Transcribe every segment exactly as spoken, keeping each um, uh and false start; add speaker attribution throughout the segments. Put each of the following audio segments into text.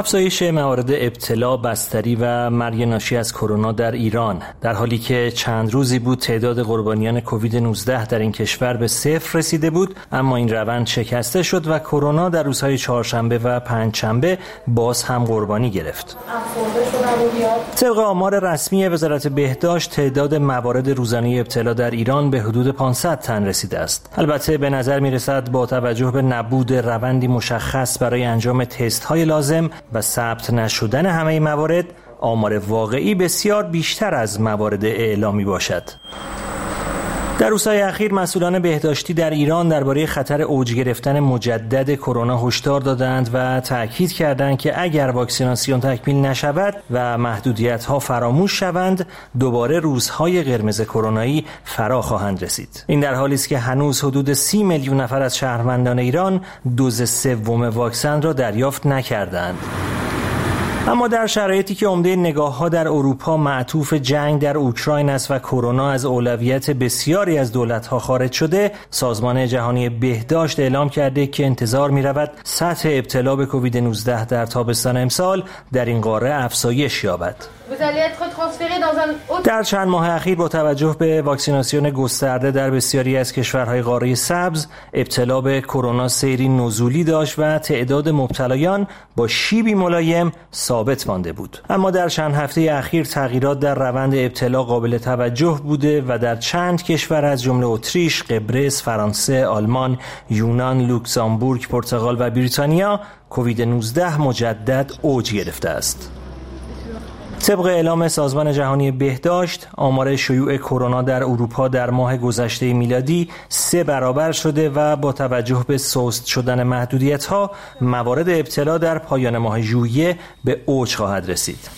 Speaker 1: افزایش موارد ابتلا، بستری و مرگ ناشی از کرونا در ایران در حالی که چند روزی بود تعداد قربانیان کووید نوزده در این کشور به صفر رسیده بود، اما این روند شکسته شد و کرونا در روزهای چهارشنبه و پنجشنبه باز هم قربانی گرفت. طبق آمار رسمی وزارت بهداشت تعداد موارد روزانه ابتلا در ایران به حدود پانصد تن رسیده است. البته به نظر می‌رسد با توجه به نبود روندی مشخص برای انجام تست‌های لازم و ثبت نشدن همه موارد، آمار واقعی بسیار بیشتر از موارد اعلامی باشد. در روزهای اخیر مسئولان بهداشتی در ایران درباره خطر اوج گرفتن مجدد کرونا هشدار دادند و تأکید کردند که اگر واکسیناسیون تکمیل نشود و محدودیت‌ها فراموش شوند، دوباره روزهای قرمز کرونایی فرا خواهند رسید. این در حالی است که هنوز حدود سی میلیون نفر از شهروندان ایران دوز سوم واکسن را دریافت نکردند. اما در شرایطی که عمده نگاه‌ها در اروپا معطوف جنگ در اوکراین است و کرونا از اولویت بسیاری از دولت‌ها خارج شده، سازمان جهانی بهداشت اعلام کرده که انتظار می‌رود سطح ابتلا به کووید نوزده در تابستان امسال در این قاره افزایش یابد. در چند ماه اخیر با توجه به واکسیناسیون گسترده در بسیاری از کشورهای قاره سبز، ابتلا به کرونا سیری نزولی داشت و تعداد مبتلایان با شیبی ملایم ثابت مانده بود. اما در چند هفته اخیر تغییرات در روند ابتلا قابل توجه بوده و در چند کشور از جمله اتریش، قبرس، فرانسه، آلمان، یونان، لوکزامبورگ، پرتغال و بریتانیا کووید نوزده مجدد اوج گرفته است. طبق اعلام سازمان جهانی بهداشت، آمار شیوع کرونا در اروپا در ماه گذشته میلادی سه برابر شده و با توجه به سست شدن محدودیت‌ها، موارد ابتلا در پایان ماه ژوئیه به اوج خواهد رسید.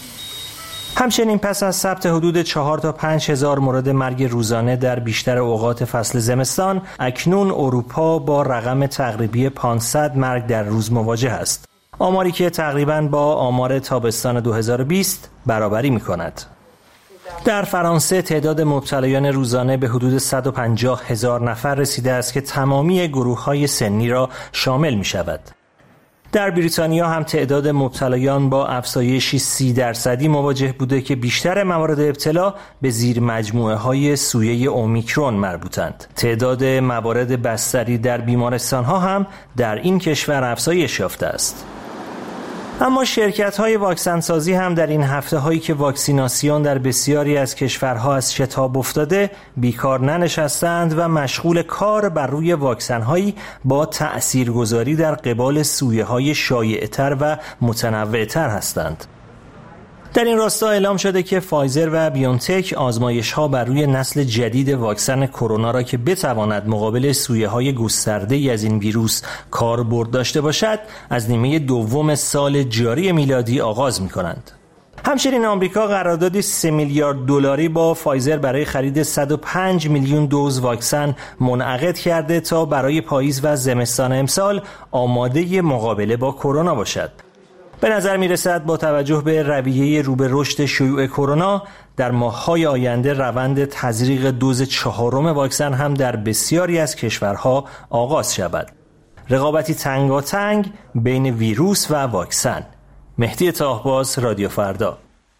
Speaker 1: همچنین پس از ثبت حدود چهار تا پنج هزار مورد مرگ روزانه در بیشتر اوقات فصل زمستان، اکنون اروپا با رقم تقریبی پانصد مرگ در روز مواجه است. آماری که تقریباً با آمار تابستان دو هزار و بیست برابری می‌کند. در فرانسه تعداد مبتلایان روزانه به حدود صد و پنجاه هزار نفر رسیده است که تمامی گروه‌های سنی را شامل می‌شود. در بریتانیا هم تعداد مبتلایان با افزایشی سی درصدی مواجه بوده که بیشتر موارد ابتلا به زیر مجموعه‌های سویه اومیکرون مربوطند. تعداد موارد بستری در بیمارستان‌ها هم در این کشور افزایش یافته است. اما شرکت‌های واکسن سازی هم در این هفته‌هایی که واکسیناسیون در بسیاری از کشورها از شتاب افتاده، بیکار ننشستند و مشغول کار بر روی واکسن‌هایی با تأثیرگذاری در قبال سویه‌های شایع‌تر و متنوع‌تر هستند. در این راستا اعلام شده که فایزر و بیونتک آزمایش‌ها بر روی نسل جدید واکسن کرونا را که بتواند مقابل سویه‌های گسترده‌ای از این ویروس کاربرد داشته باشد، از نیمه دوم سال جاری میلادی آغاز می‌کنند. همچنین آمریکا قراردادی سه میلیارد دلاری با فایزر برای خرید صد و پنج میلیون دوز واکسن منعقد کرده تا برای پاییز و زمستان امسال آماده مقابله با کرونا باشد. به نظر می رسد با توجه به رویه رو به رشد شیوع کرونا، در ماه‌های آینده روند تزریق دوز چهارم واکسن هم در بسیاری از کشورها آغاز شود. رقابتی تنگاتنگ بین ویروس و واکسن. مهدی طاهباز، رادیو فردا.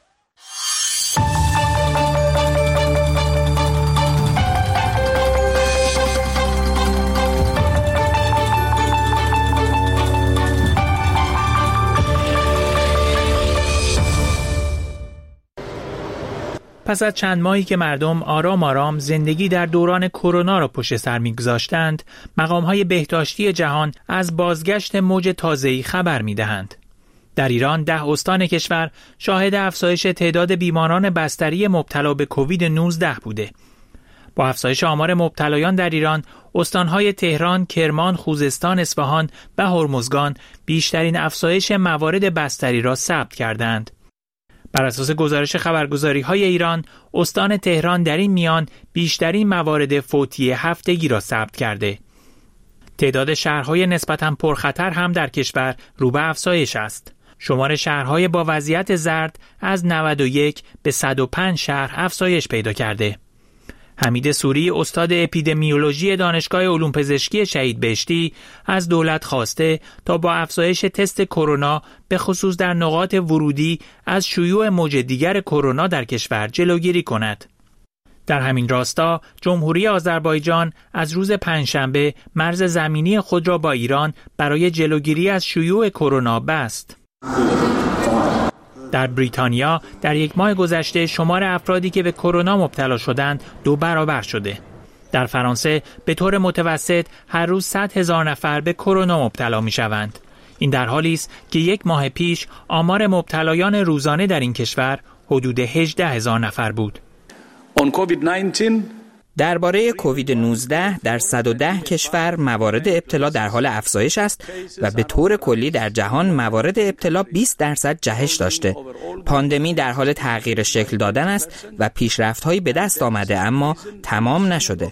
Speaker 2: پس از چند ماهی که مردم آرام آرام زندگی در دوران کرونا را پشت سر می‌گذاشتند، مقام‌های بهداشتی جهان از بازگشت موج تازه‌ای خبر می‌دهند. در ایران ده استان کشور شاهد افزایش تعداد بیماران بستری مبتلا به کووید نوزده بوده. با افزایش آمار مبتلایان در ایران، استان‌های تهران، کرمان، خوزستان، اصفهان و هرمزگان بیشترین افزایش موارد بستری را ثبت کردند. بر اساس گزارش خبرگزاری‌های ایران، استان تهران در این میان بیشترین موارد فوتی هفتگی را ثبت کرده. تعداد شهرهای نسبتاً پرخطر هم در کشور رو به افزایش است. شمار شهرهای با وضعیت زرد از نود و یک به صد و پنج شهر افزایش پیدا کرده. حمید سوری استاد اپیدمیولوژی دانشگاه علوم پزشکی شهید بهشتی از دولت خواسته تا با افزایش تست کرونا به خصوص در نقاط ورودی از شیوع موج دیگر کرونا در کشور جلوگیری کند. در همین راستا جمهوری آذربایجان از روز پنجشنبه مرز زمینی خود را با ایران برای جلوگیری از شیوع کرونا بست. در بریتانیا در یک ماه گذشته شمار افرادی که به کرونا مبتلا شدند دو برابر شده. در فرانسه به طور متوسط هر روز صد هزار نفر به کرونا مبتلا می شوند. این در حالی است که یک ماه پیش آمار مبتلایان روزانه در این کشور حدود هجده هزار نفر بود.
Speaker 3: درباره کووید نوزده در صد و ده کشور موارد ابتلا در حال افزایش است و به طور کلی در جهان موارد ابتلا بیست درصد جهش داشته. پاندمی در حال تغییر شکل دادن است و پیشرفت‌هایی به دست آمده اما تمام نشده.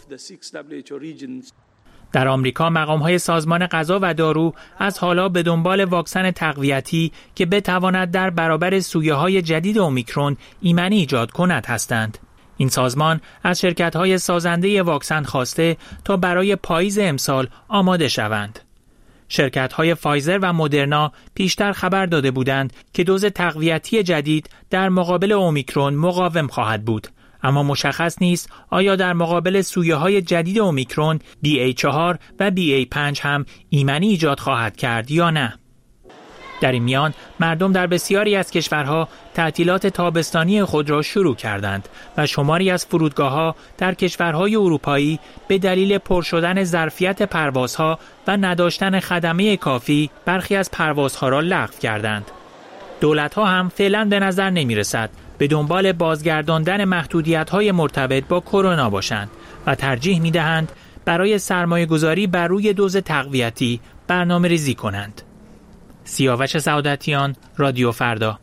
Speaker 2: در آمریکا مقام‌های سازمان غذا و دارو از حالا به دنبال واکسن تقویتی که بتواند در برابر سویه‌های جدید اومیکرون ایمنی ایجاد کند هستند. این سازمان از شرکت‌های سازنده واکسن خواسته تا برای پاییز امسال آماده شوند. شرکت‌های فایزر و مدرنا پیشتر خبر داده بودند که دوز تقویتی جدید در مقابل اومیکرون مقاوم خواهد بود، اما مشخص نیست آیا در مقابل سویه‌های جدید اومیکرون بی ای چهار و بی ای پنج هم ایمنی ایجاد خواهد کرد یا نه. در این میان مردم در بسیاری از کشورها تعطیلات تابستانی خود را شروع کردند و شماری از فرودگاه‌ها در کشورهای اروپایی به دلیل پر شدن ظرفیت پروازها و نداشتن خدمه کافی برخی از پروازها را لغو کردند. دولت‌ها هم فعلا به نظر نمی‌رسد به دنبال بازگرداندن محدودیت‌های مرتبط با کرونا باشند و ترجیح می‌دهند برای سرمایه‌گذاری بر روی دوز تقویتی برنامه‌ریزی کنند. سیاوش سعادتیان، رادیو فردا.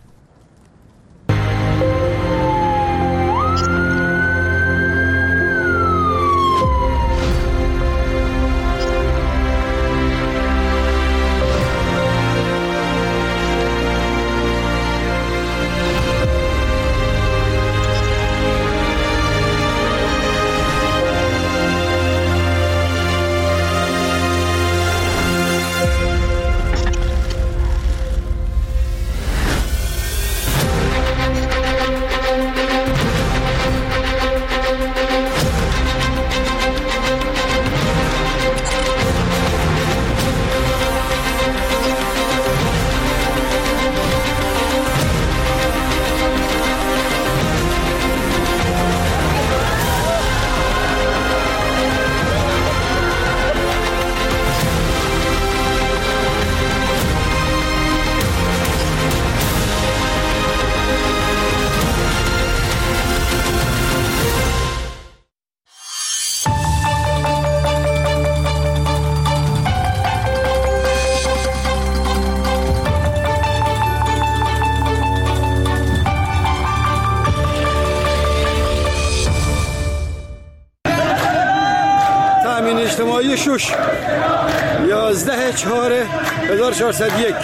Speaker 4: اجتماعی شش یازده چهار هزار و چهارصد و یک.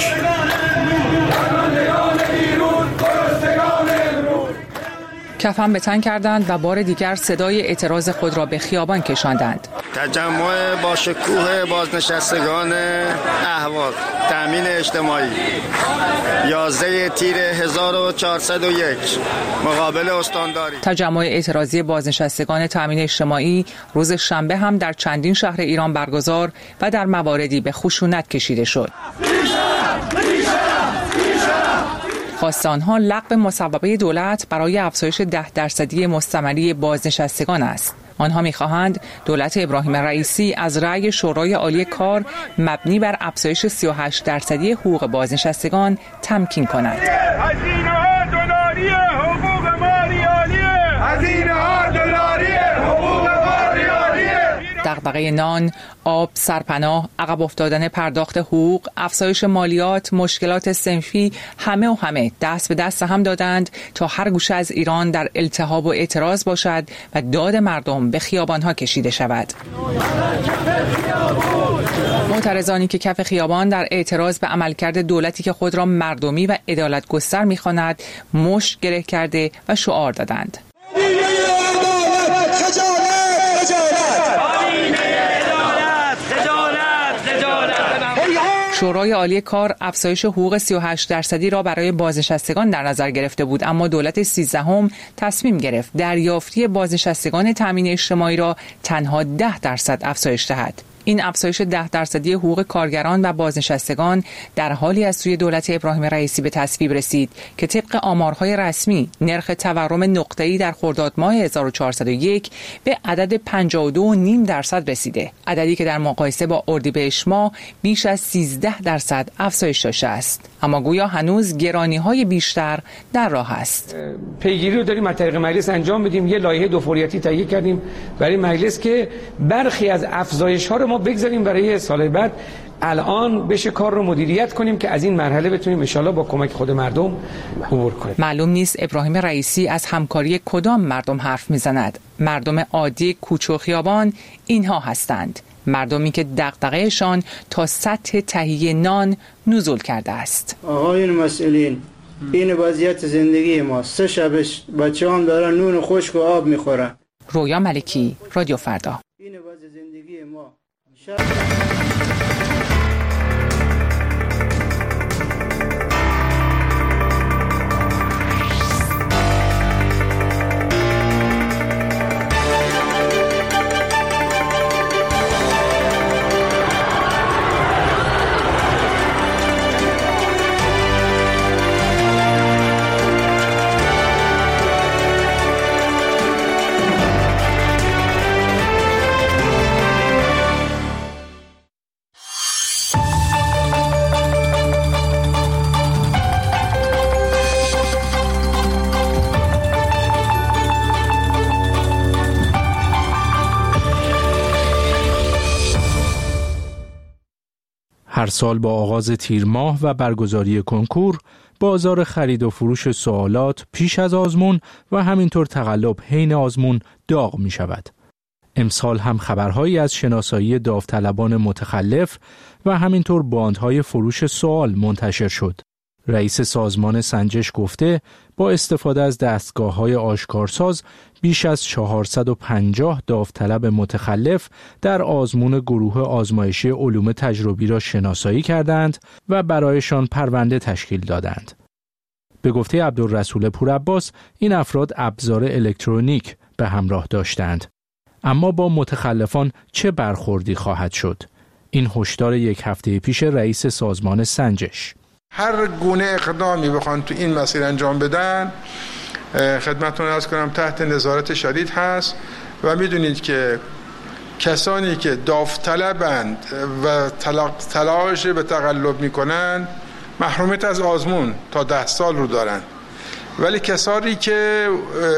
Speaker 5: کفن به تن کردند و بار دیگر صدای اعتراض خود را به خیابان کشاندند.
Speaker 6: تجمع با شکوه بازنشستگان اهواز تامین اجتماعی یازده تیر هزار و چهارصد و یک مقابل استانداری.
Speaker 5: تجمع اعتراضی بازنشستگان تامین اجتماعی روز شنبه هم در چندین شهر ایران برگزار و در مواردی به خشونت کشیده شد. خواست آنها لغو مصوبه دولت برای افزایش ده درصدی مستمری بازنشستگان است. آنها می‌خواهند دولت ابراهیم رئیسی از رأی شورای عالی کار مبنی بر افزایش سی و هشت درصدی حقوق بازنشستگان تمکین کند.
Speaker 7: هزینه‌ها دلاری حقوق ما ریالیه. هزینه‌ها دلاری حقوق ما ریالیه.
Speaker 5: دغدغه نان، آب، سرپناه، عقب افتادن پرداخت حقوق، افزایش مالیات، مشکلات صنفی، همه و همه دست به دست هم دادند تا هر گوشه از ایران در التهاب و اعتراض باشد و داد مردم به خیابانها کشیده شود. معترضانی که کف خیابان در اعتراض به عملکرد دولتی که خود را مردمی و عدالت گستر می‌خواند مشت گره کرده و شعار دادند. شورای عالی کار افزایش حقوق سی و هشت درصدی را برای بازنشستگان در نظر گرفته بود، اما دولت سیزدهم تصمیم گرفت دریافتی بازنشستگان تامین اجتماعی را تنها ده درصد افزایش دهد. این افزایش ده درصدی حقوق کارگران و بازنشستگان در حالی از سوی دولت ابراهیم رئیسی به تصویب رسید که طبق آمارهای رسمی نرخ تورم نقطه‌ای در خرداد ماه هزار و چهارصد و یک به عدد پنجاه و دو و نیم درصد رسیده، عددی که در مقایسه با اردیبهشت ماه بیش از سیزده درصد افزایش داشته است. اما گویا هنوز گرانی‌های بیشتر در راه است.
Speaker 8: پیگیری رو داریم از طریق مجلس انجام بدیم. یه لایحه دو فوریتی تهیه کردیم برای مجلس که برخی از افزایش‌ها رو ما بگذاریم برای سال بعد. الان بشه کار رو مدیریت کنیم که از این مرحله بتونیم ان شاءالله با کمک خود مردم عبور کنیم.
Speaker 5: معلوم نیست ابراهیم رئیسی از همکاری کدام مردم حرف میزند. مردم عادی کوچه و خیابان اینها هستند، مردمی که دغدغه‌شان تا سطح تهیه نان نزول کرده است.
Speaker 9: آقایون مسئولین، این وضعیت زندگی ما، سه شبش بچه‌ام دارن نون خشک و آب میخورن.
Speaker 5: رویا ملکی، رادیو فردا.
Speaker 9: این وضع زندگی ما.
Speaker 10: هر سال با آغاز تیر ماه و برگزاری کنکور، بازار خرید و فروش سوالات پیش از آزمون و همینطور تقلب حین آزمون داغ می شود. امسال هم خبرهایی از شناسایی داوطلبان متخلف و همینطور باندهای فروش سوال منتشر شد. رئیس سازمان سنجش گفته با استفاده از دستگاه‌های آشکارساز بیش از چهارصد و پنجاه داوطلب متخلف در آزمون گروه آزمایشی علوم تجربی را شناسایی کردند و برایشان پرونده تشکیل دادند. به گفته عبدالرسول پورعباس این افراد ابزار الکترونیک به همراه داشتند. اما با متخلفان چه برخوردی خواهد شد؟ این هشدار یک هفته پیش رئیس سازمان سنجش.
Speaker 11: هر گونه اقدامی بخوان تو این مسیر انجام بدن خدمتتون عرض کنم تحت نظارت شدید هست و میدونید که کسانی که داوطلبند و تلاش به تقلب میکنن محرومیت از آزمون تا ده سال رو دارن، ولی کسانی که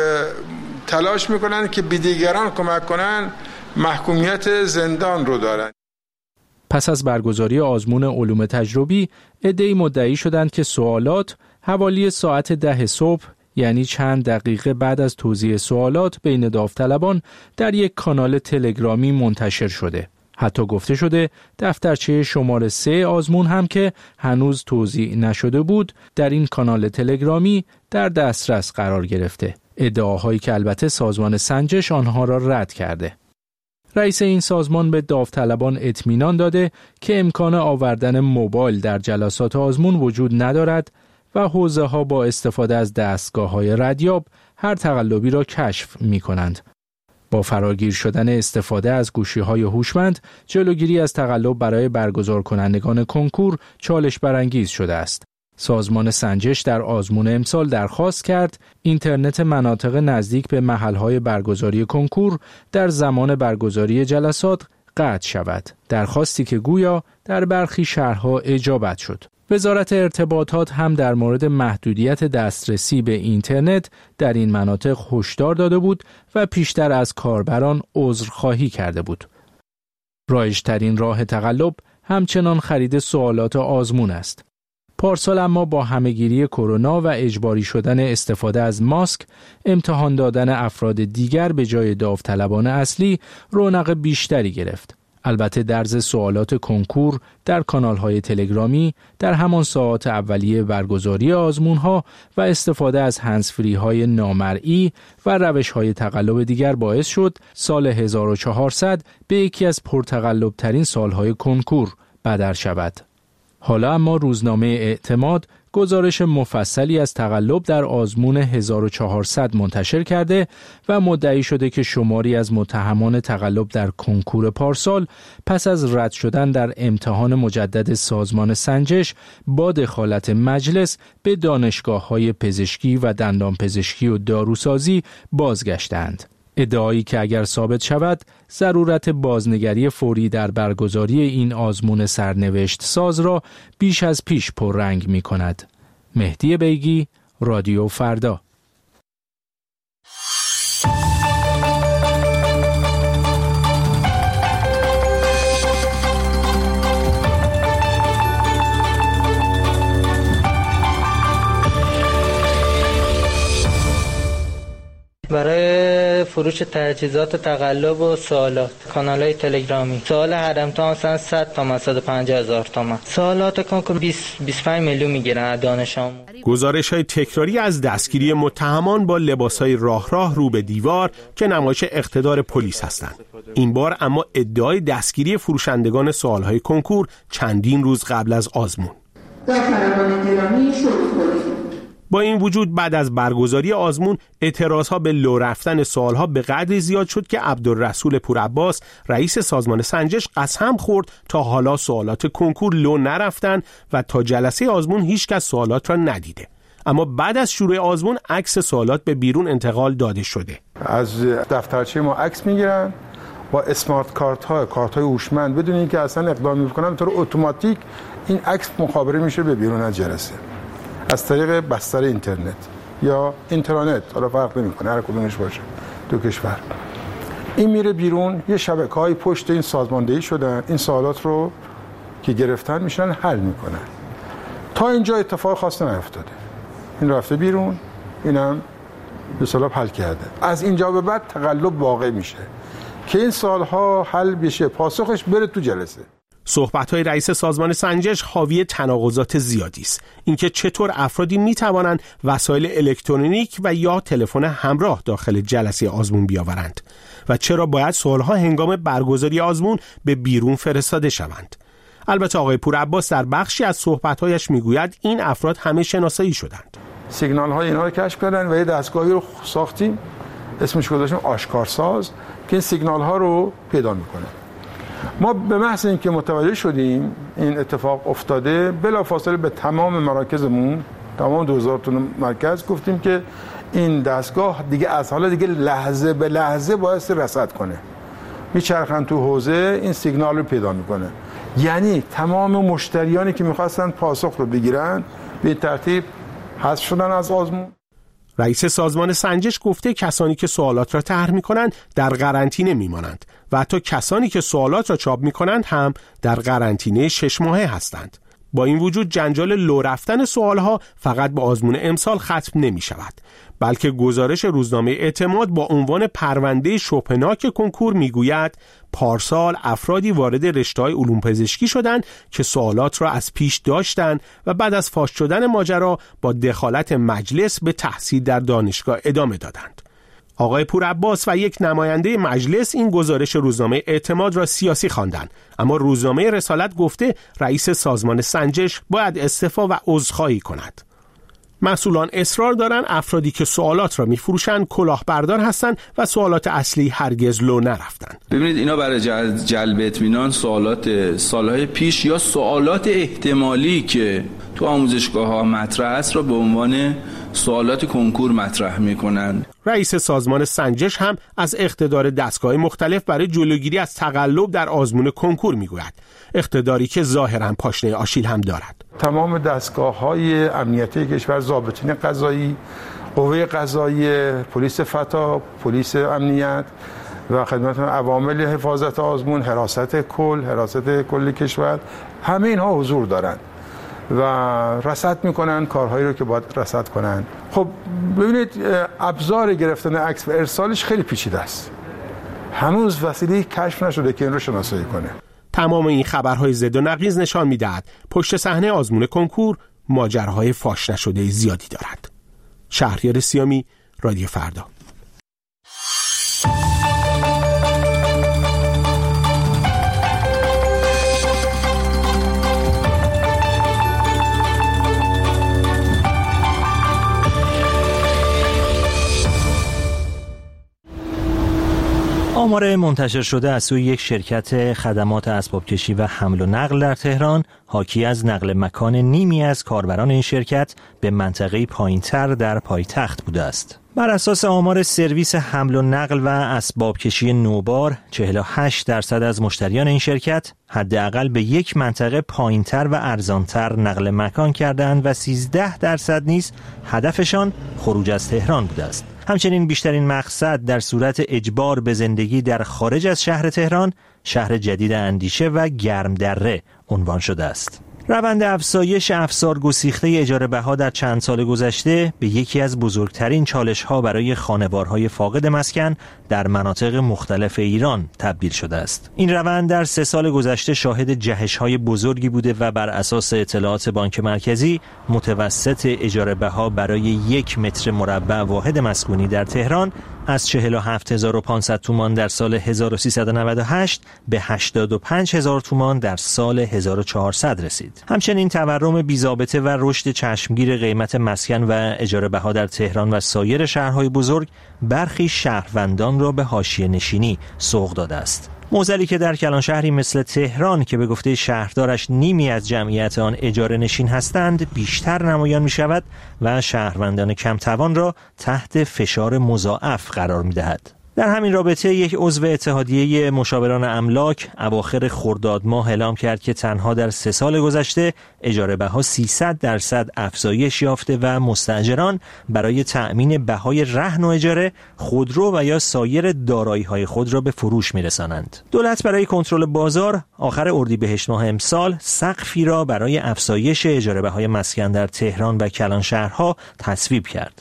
Speaker 11: تلاش میکنن که به دیگران کمک کنن محکومیت زندان رو دارن.
Speaker 10: پس از برگزاری آزمون علوم تجربی، عده‌ای مدعی شدند که سوالات حوالی ساعت ده صبح، یعنی چند دقیقه بعد از توزیع سوالات بین داوطلبان، در یک کانال تلگرامی منتشر شده. حتی گفته شده دفترچه شماره سه آزمون هم که هنوز توزیع نشده بود، در این کانال تلگرامی در دسترس قرار گرفته. ادعاهایی که البته سازمان سنجش آنها را رد کرده. رئیس این سازمان به داوطلبان اطمینان داده که امکان آوردن موبایل در جلسات آزمون وجود ندارد و حوزه‌ها با استفاده از دستگاه‌های ردیاب هر تقلبی را کشف می‌کنند. با فراگیر شدن استفاده از گوشی‌های هوشمند، جلوگیری از تقلب برای برگزار کنندگان کنکور چالش برانگیز شده است. سازمان سنجش در آزمون امسال درخواست کرد اینترنت مناطق نزدیک به محل‌های برگزاری کنکور در زمان برگزاری جلسات قطع شود. درخواستی که گویا در برخی شهرها اجابت شد. وزارت ارتباطات هم در مورد محدودیت دسترسی به اینترنت در این مناطق هشدار داده بود و پیشتر از کاربران عذرخواهی کرده بود. رایج‌ترین راه تقلب همچنان خرید سوالات آزمون است. پارسال اما با همهگیری کرونا و اجباری شدن استفاده از ماسک، امتحان دادن افراد دیگر به جای داوطلبان اصلی رونق بیشتری گرفت. البته درز سوالات کنکور در کانال‌های تلگرامی در همان ساعات اولیه برگزاری آزمون‌ها و استفاده از هندزفری‌های نامرئی و روش‌های تقلب دیگر باعث شد سال هزار و چهارصد به یکی از پرتقلب‌ترین سال‌های کنکور بدر شود. حالا اما روزنامه اعتماد گزارش مفصلی از تقلب در آزمون هزار و چهارصد منتشر کرده و مدعی شده که شماری از متهمان تقلب در کنکور پارسال پس از رد شدن در امتحان مجدد سازمان سنجش با دخالت مجلس به دانشگاه‌های پزشکی و دندانپزشکی و داروسازی بازگشتند. ادعایی که اگر ثابت شود ضرورت بازنگری فوری در برگزاری این آزمون سرنوشت ساز را بیش از پیش پررنگ می کند. مهدی بیگی، رادیو فردا.
Speaker 12: برای فروش تجهیزات تقلب و سوالات کانال‌های تلگرامی سوال هر امتحان مثلا صد تومان صد و پنجاه هزار تومان، سوالات کنکور بیست بیست و پنج میلیون میگیرن دانش آموز.
Speaker 13: گزارش‌های تکراری از دستگیری متهمان با لباس‌های راه راه رو به دیوار که نمایش اقتدار پلیس هستند. این بار اما ادعای دستگیری فروشندگان سوال‌های کنکور چندین روز قبل از آزمون. با این وجود بعد از برگزاری آزمون اعتراضها به لو رفتن سوالها به قدری زیاد شد که عبدالرسول پورعباس رئیس سازمان سنجش قسم خورد تا حالا سوالات کنکور لو نرفتن و تا جلسه آزمون هیچ کس سوالات را ندیده. اما بعد از شروع آزمون عکس سوالات به بیرون انتقال داده شده.
Speaker 11: از دفترچه ما عکس میگیرن با اسمارت کارت ها کارت های هوشمند بدون اینکه اصلا اقدام میکنن، به طور اتوماتیک این عکس مخابره میشه به بیرون از جلسه از طریق بستر اینترنت یا اینترنت، حالا فرق نمیکنه هر کدومش باشه دو کشور. این میره بیرون، یه شبکه‌های پشت این سازماندهی شدن، این سوالات رو که گرفتن میشن حل میکنن. تا اینجا اتفاق خاصی نیفتاده. این رفته بیرون، اینم به اصطلاح حل کرده. از اینجا به بعد تقلب واقع میشه که این سوالها حل بشه، پاسخش بره تو جلسه.
Speaker 13: صحبت‌های رئیس سازمان سنجش حاوی تناقضات زیادی است. اینکه چطور افرادی می‌توانند وسایل الکترونیک و یا تلفن همراه داخل جلسه آزمون بیاورند و چرا باید سوال‌ها هنگام برگزاری آزمون به بیرون فرستاده شوند. البته آقای پورعباس در بخشی از صحبت‌هایش می‌گوید این افراد همه شناسایی شدند.
Speaker 11: سیگنال‌های اینها رو کشف کردن و یه دستگاهی رو ساختیم، اسمش گذاشتیم آشکارساز، که این سیگنال‌ها رو پیدا می‌کنه. ما به محض اینکه متوجه شدیم این اتفاق افتاده، بلافاصله به تمام مراکزمون، تمام دو هزار تا مرکز گفتیم که این دستگاه دیگه از حالا دیگه لحظه به لحظه باید رصد کنه. میچرخن تو حوزه، این سیگنال رو پیدا میکنه. یعنی تمام مشتریانی که میخواستن پاسخ رو بگیرن به ترتیب حذف شدن از آزمون.
Speaker 13: رئیس سازمان سنجش گفته کسانی که سوالات را طرح می‌کنند در قرنطینه می‌مانند و حتی کسانی که سوالات را چاپ می‌کنند هم در قرنطینه شش ماهه هستند. با این وجود جنجال لو رفتن سوالها فقط به آزمون امسال ختم نمی‌شود، بلکه گزارش روزنامه اعتماد با عنوان پرونده شبهناک کنکور میگوید پارسال افرادی وارد رشته‌های علوم پزشکی شدند که سوالات را از پیش داشتند و بعد از فاش شدن ماجرا با دخالت مجلس به تحصیل در دانشگاه ادامه دادند. آقای پورعباس و یک نماینده مجلس این گزارش روزنامه اعتماد را سیاسی خواندند، اما روزنامه رسالت گفته رئیس سازمان سنجش باید استعفا و عذرخواهی کند. مسئولان اصرار دارند افرادی که سوالات را می‌فروشند کلاهبردار هستند و سوالات اصلی هرگز لو نرفتند.
Speaker 14: ببینید اینا برای جلب اطمینان سوالات سالهای پیش یا سوالات احتمالی که تو آموزشگاه‌ها مطرح است را به عنوان سوالات کنکور مطرح می‌کنند.
Speaker 13: رئیس سازمان سنجش هم از اقتدار دستگاه مختلف برای جلوگیری از تقلب در آزمون کنکور می‌گوید، اقتداری که ظاهراً پاشنه آشیل هم دارد.
Speaker 11: تمام دستگاه‌های امنیتی کشور، ضابطین قضایی، قوه قضایی، پلیس فتا، پلیس امنیت و خدمت عوامل حفاظت آزمون، حراست کل، حراست کل کشور، همه اینها حضور دارند و رصد میکنن کارهایی رو که باید رصد کنن. خب ببینید ابزار گرفتن عکس و ارسالش خیلی پیچیده است. هنوز وسیله کشف نشده که این رو شناسایی کنه.
Speaker 13: تمام این خبرهای زد و نقیض نشان میدهد پشت صحنه آزمون کنکور ماجراهای فاش نشده زیادی دارد. شهریار سیامی، رادیو فردا.
Speaker 1: آمار منتشر شده از سوی یک شرکت خدمات اسبابکشی و حمل و نقل در تهران حاکی از نقل مکان نیمی از کاربران این شرکت به منطقه پایین‌تر در پایتخت بوده است. بر اساس آمار سرویس حمل و نقل و اسبابکشی نوبار، چهل و هشت درصد از مشتریان این شرکت حداقل به یک منطقه پایین‌تر و ارزان‌تر نقل مکان کردند و سیزده درصد نیز هدفشان خروج از تهران بوده است. همچنین بیشترین مقصد در صورت اجبار به زندگی در خارج از شهر تهران، شهر جدید اندیشه و گرمدره عنوان شده است. روند افزایش افسار گسیخته اجاره بها در چند سال گذشته به یکی از بزرگترین چالش‌ها برای خانوارهای فاقد مسکن در مناطق مختلف ایران تبدیل شده است. این روند در سه سال گذشته شاهد جهش‌های بزرگی بوده و بر اساس اطلاعات بانک مرکزی متوسط اجاره بها برای یک متر مربع واحد مسکونی در تهران از چهل و هفت هزار و پانصد تومان در سال هزار و سیصد و نود و هشت به هشتاد و پنج هزار تومان در سال هزار و چهارصد رسید. همچنین تورم بی‌ضابطه و رشد چشمگیر قیمت مسکن و اجاره بها در تهران و سایر شهرهای بزرگ برخی شهروندان را به حاشیه نشینی سوق داده است. معضلی که در کلان شهری مثل تهران که به گفته شهردارش نیمی از جمعیت آن اجاره نشین هستند بیشتر نمایان می شود و شهروندان کم توان را تحت فشار مضاعف قرار می دهد. در همین رابطه یک عضو اتحادیه مشاوران املاک اواخر خرداد ماه اعلام کرد که تنها در سه سال گذشته اجاره بها سیصد درصد افزایش یافته و مستاجران برای تأمین بهای رهن و اجاره خودرو و یا سایر دارایی‌های خود را به فروش می‌رسانند. دولت برای کنترل بازار آخر اردیبهشت ماه امسال سقفی را برای افزایش اجاره بهای مسکن در تهران و کلان شهرها تصویب کرد.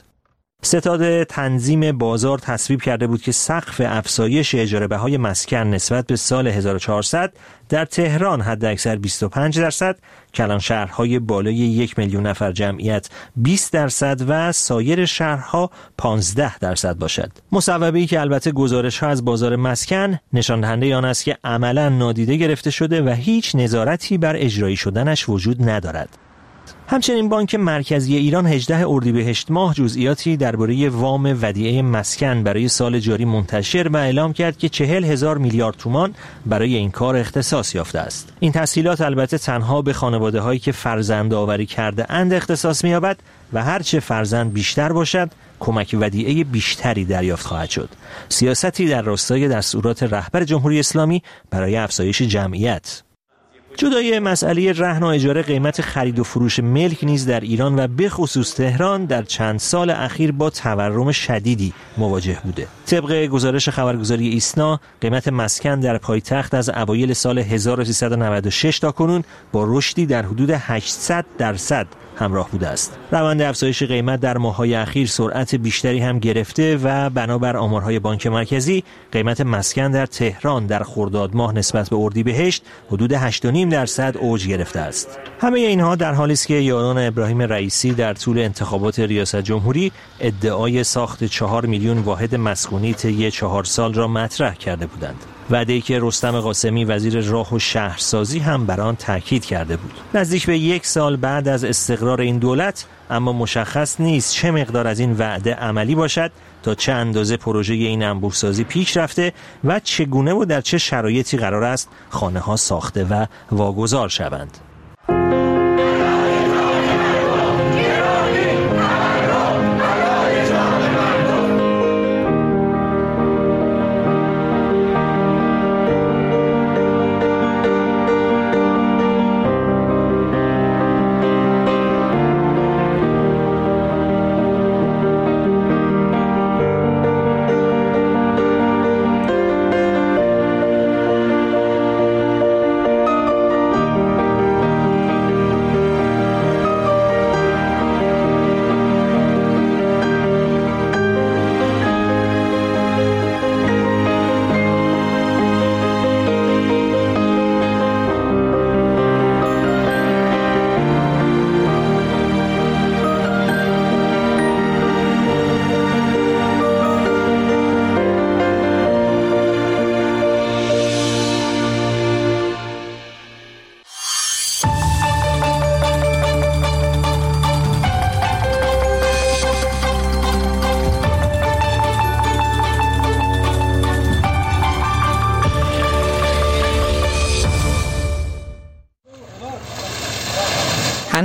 Speaker 1: ستاد تنظیم بازار تصویب کرده بود که سقف افزایش اجاره بهای مسکن نسبت به سال هزار و چهارصد در تهران حداکثر بیست و پنج درصد، کلان شهرهای بالای یک میلیون نفر جمعیت بیست درصد و سایر شهرها پانزده درصد باشد. مصوبه‌ای که البته گزارش‌ها از بازار مسکن نشان دهنده آن است که عملاً نادیده گرفته شده و هیچ نظارتی بر اجرایی شدنش وجود ندارد. همچنین بانک مرکزی ایران هجدهم اردیبهشت ماه جزئیاتی درباره وام ودیعه مسکن برای سال جاری منتشر و اعلام کرد که چهل هزار میلیارد تومان برای این کار اختصاص یافته است. این تسهیلات البته تنها به خانواده‌هایی که فرزند آوری کرده اند اختصاص می‌یابد و هرچه فرزند بیشتر باشد کمک ودیعه بیشتری دریافت خواهد شد. سیاستی در راستای دستورات رهبر جمهوری اسلامی برای افزایش جمعیت. جدای مسئله رهن و اجاره، قیمت خرید و فروش ملک نیز در ایران و به خصوص تهران در چند سال اخیر با تورم شدیدی مواجه بوده. طبق گزارش خبرگزاری ایسنا، قیمت مسکن در پایتخت از اوایل سال هزار و سیصد و نود و شش تا کنون با رشدی در حدود هشتصد درصد همراه بوده است. روند افزایش قیمت در ماه‌های اخیر سرعت بیشتری هم گرفته و بنابر آمارهای بانک مرکزی قیمت مسکن در تهران در خرداد ماه نسبت به اردیبهشت حدود هشت و نیم درصد اوج گرفته است. همه اینها در حالی است که یاران ابراهیم رئیسی در طول انتخابات ریاست جمهوری ادعای ساخت چهار میلیون واحد مسکونی طی چهار سال را مطرح کرده بودند. وعده‌ای که رستم قاسمی وزیر راه و شهرسازی هم بر آن تاکید کرده بود. نزدیک به یک سال بعد از استقرار این دولت اما مشخص نیست چه مقدار از این وعده عملی باشد، تا چه اندازه پروژه این انبوه‌سازی پیش رفته و چگونه و در چه شرایطی قرار است خانه‌ها ساخته و واگذار شوند.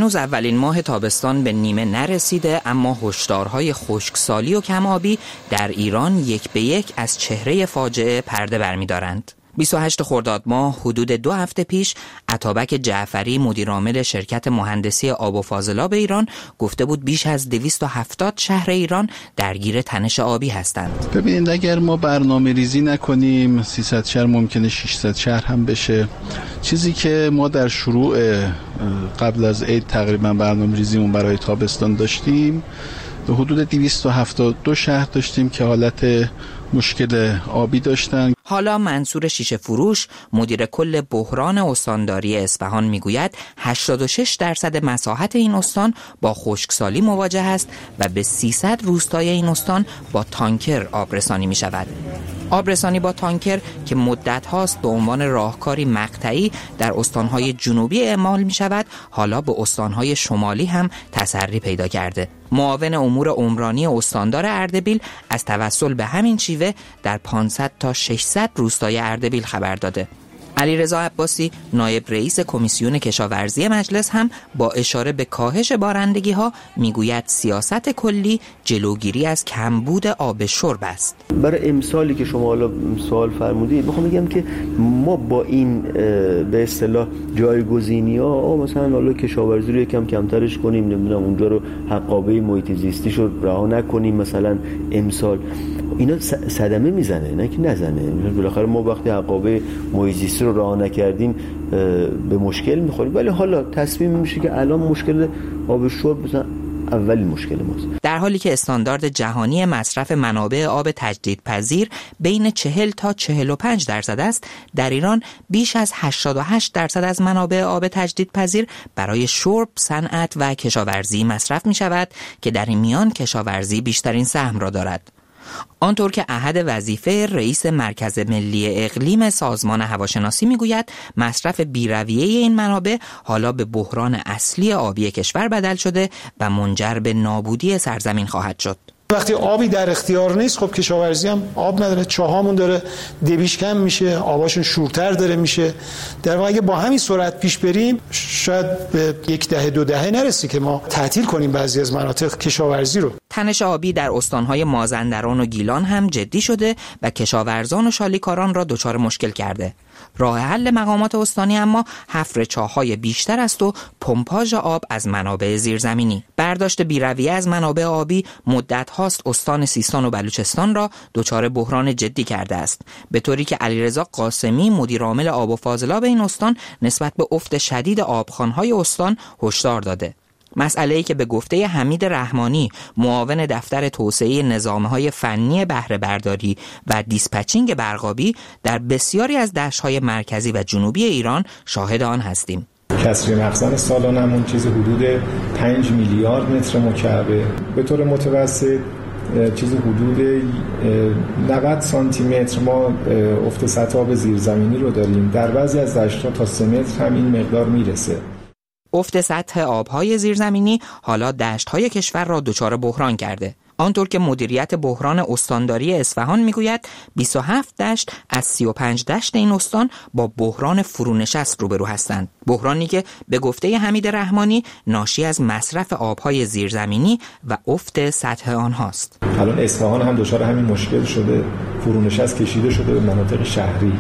Speaker 3: هنوز اولین ماه تابستان به نیمه نرسیده، اما هشدارهای خشکسالی و کم‌آبی در ایران یک به یک از چهره فاجعه پرده برمی‌دارند. بیست و هشتم خرداد ماه حدود دو هفته پیش عطابک جعفری مدیرعامل شرکت مهندسی آب و فاضلاب ایران گفته بود بیش از دویست و هفتاد شهر ایران درگیر تنش آبی هستند.
Speaker 15: ببینید اگر ما برنامه ریزی نکنیم سیصد شهر ممکنه ششصد شهر هم بشه. چیزی که ما در شروع قبل از عید تقریبا برنامه ریزیمون برای تابستان داشتیم به حدود دویست و هفتاد و دو شهر داشتیم که حالت مشکل آبی داشتن.
Speaker 3: حالا منصور شیشه فروش مدیر کل بحران استانداری اصفهان میگوید هشتاد و شش درصد مساحت این استان با خشکسالی مواجه است و به سیصد روستای این استان با تانکر آبرسانی می شود. آبرسانی با تانکر که مدت هاست به عنوان راهکاری مقطعی در استانهای جنوبی اعمال می شود، حالا به استانهای شمالی هم تسری پیدا کرده. معاون امور عمرانی استاندار اردبیل از توسل به همین شیوه در پانصد تا ششصد روستای اردبیل خبر داده. علیرضا عباسی نایب رئیس کمیسیون کشاورزی مجلس هم با اشاره به کاهش بارندگی ها میگوید سیاست کلی جلوگیری از کمبود آب شرب است.
Speaker 16: برای امسالی که شما حالا سوال فرمودید میخوام بگم که ما با این به اصطلاح جایگزینی ها مثلا حالا کشاورزی رو یکم کمترش کنیم، نمیدونم اونجا رو حقابه محیط زیستیش رو رها نکنیم، مثلا امسال اینا صدمه میزنه نه که نزنه. بالاخره ما وقتی حقابه محیط زیستی رو رها نکردیم به مشکل میخوریم، ولی حالا تصمیم میشه که الان مشکل آب شرب مثلا اولین مشکل ماست.
Speaker 3: در حالی که استاندارد جهانی مصرف منابع آب تجدیدپذیر بین چهل تا چهل و پنج درصد است، در ایران بیش از هشتاد و هشت درصد از منابع آب تجدیدپذیر برای شرب، صنعت و کشاورزی مصرف می شود که در این میان کشاورزی بیشترین سهم را دارد. آنطور که احد وظیفه رئیس مرکز ملی اقلیم سازمان هواشناسی میگوید مصرف بی‌رویه این منابع حالا به بحران اصلی آبی کشور بدل شده و منجر به نابودی سرزمین خواهد شد.
Speaker 17: وقتی آبی در اختیار نیست خب کشاورزی هم آب نداره، چاهامون داره دبیش کم میشه، آباشون شورتر داره میشه. در واقع اگه با همین سرعت پیش بریم شاید به یک دهه دو دهه نرسی که ما تعطیل کنیم بعضی از مناطق کشاورزی رو.
Speaker 3: تنش آبی در استانهای مازندران و گیلان هم جدی شده و کشاورزان و شالیکاران را دچار مشکل کرده. راه حل مقامات استانی اما حفر چاه‌های بیشتر است و پمپاژ آب از منابع زیرزمینی. برداشت بی‌رویه از منابع آبی مدت هاست استان سیستان و بلوچستان را دچار بحران جدی کرده است، به طوری که علیرضا قاسمی مدیرعامل آب و فاضلاب این استان نسبت به افت شدید آبخوان‌های استان هشدار داده. مسئله‌ای که به گفته حمید رحمانی معاون دفتر توسعه نظام‌های فنی بهره برداری و دیسپچینگ برقابی در بسیاری از دشت‌های مرکزی و جنوبی ایران شاهد آن هستیم.
Speaker 18: کسری مخزن سالانمون چیز حدود پنج میلیارد متر مکعب، به طور متوسط چیز حدود نود سانتی متر ما افت سطح آب زیرزمینی رو داریم. در بعضی از دشت‌ها تا سه متر هم این مقدار میرسه.
Speaker 3: افت سطح آبهای زیرزمینی حالا دشت‌های کشور را دچار بحران کرده. آنطور که مدیریت بحران استانداری اصفهان میگوید بیست و هفت دشت از سی و پنج دشت این استان با بحران فرونشست روبرو هستند. بحرانی که به گفته حمید رحمانی ناشی از مصرف آبهای زیرزمینی و افت سطح آنهاست.
Speaker 18: الان اصفهان هم دچار همین مشکل شده، فرونشست کشیده شده به مناطق شهری.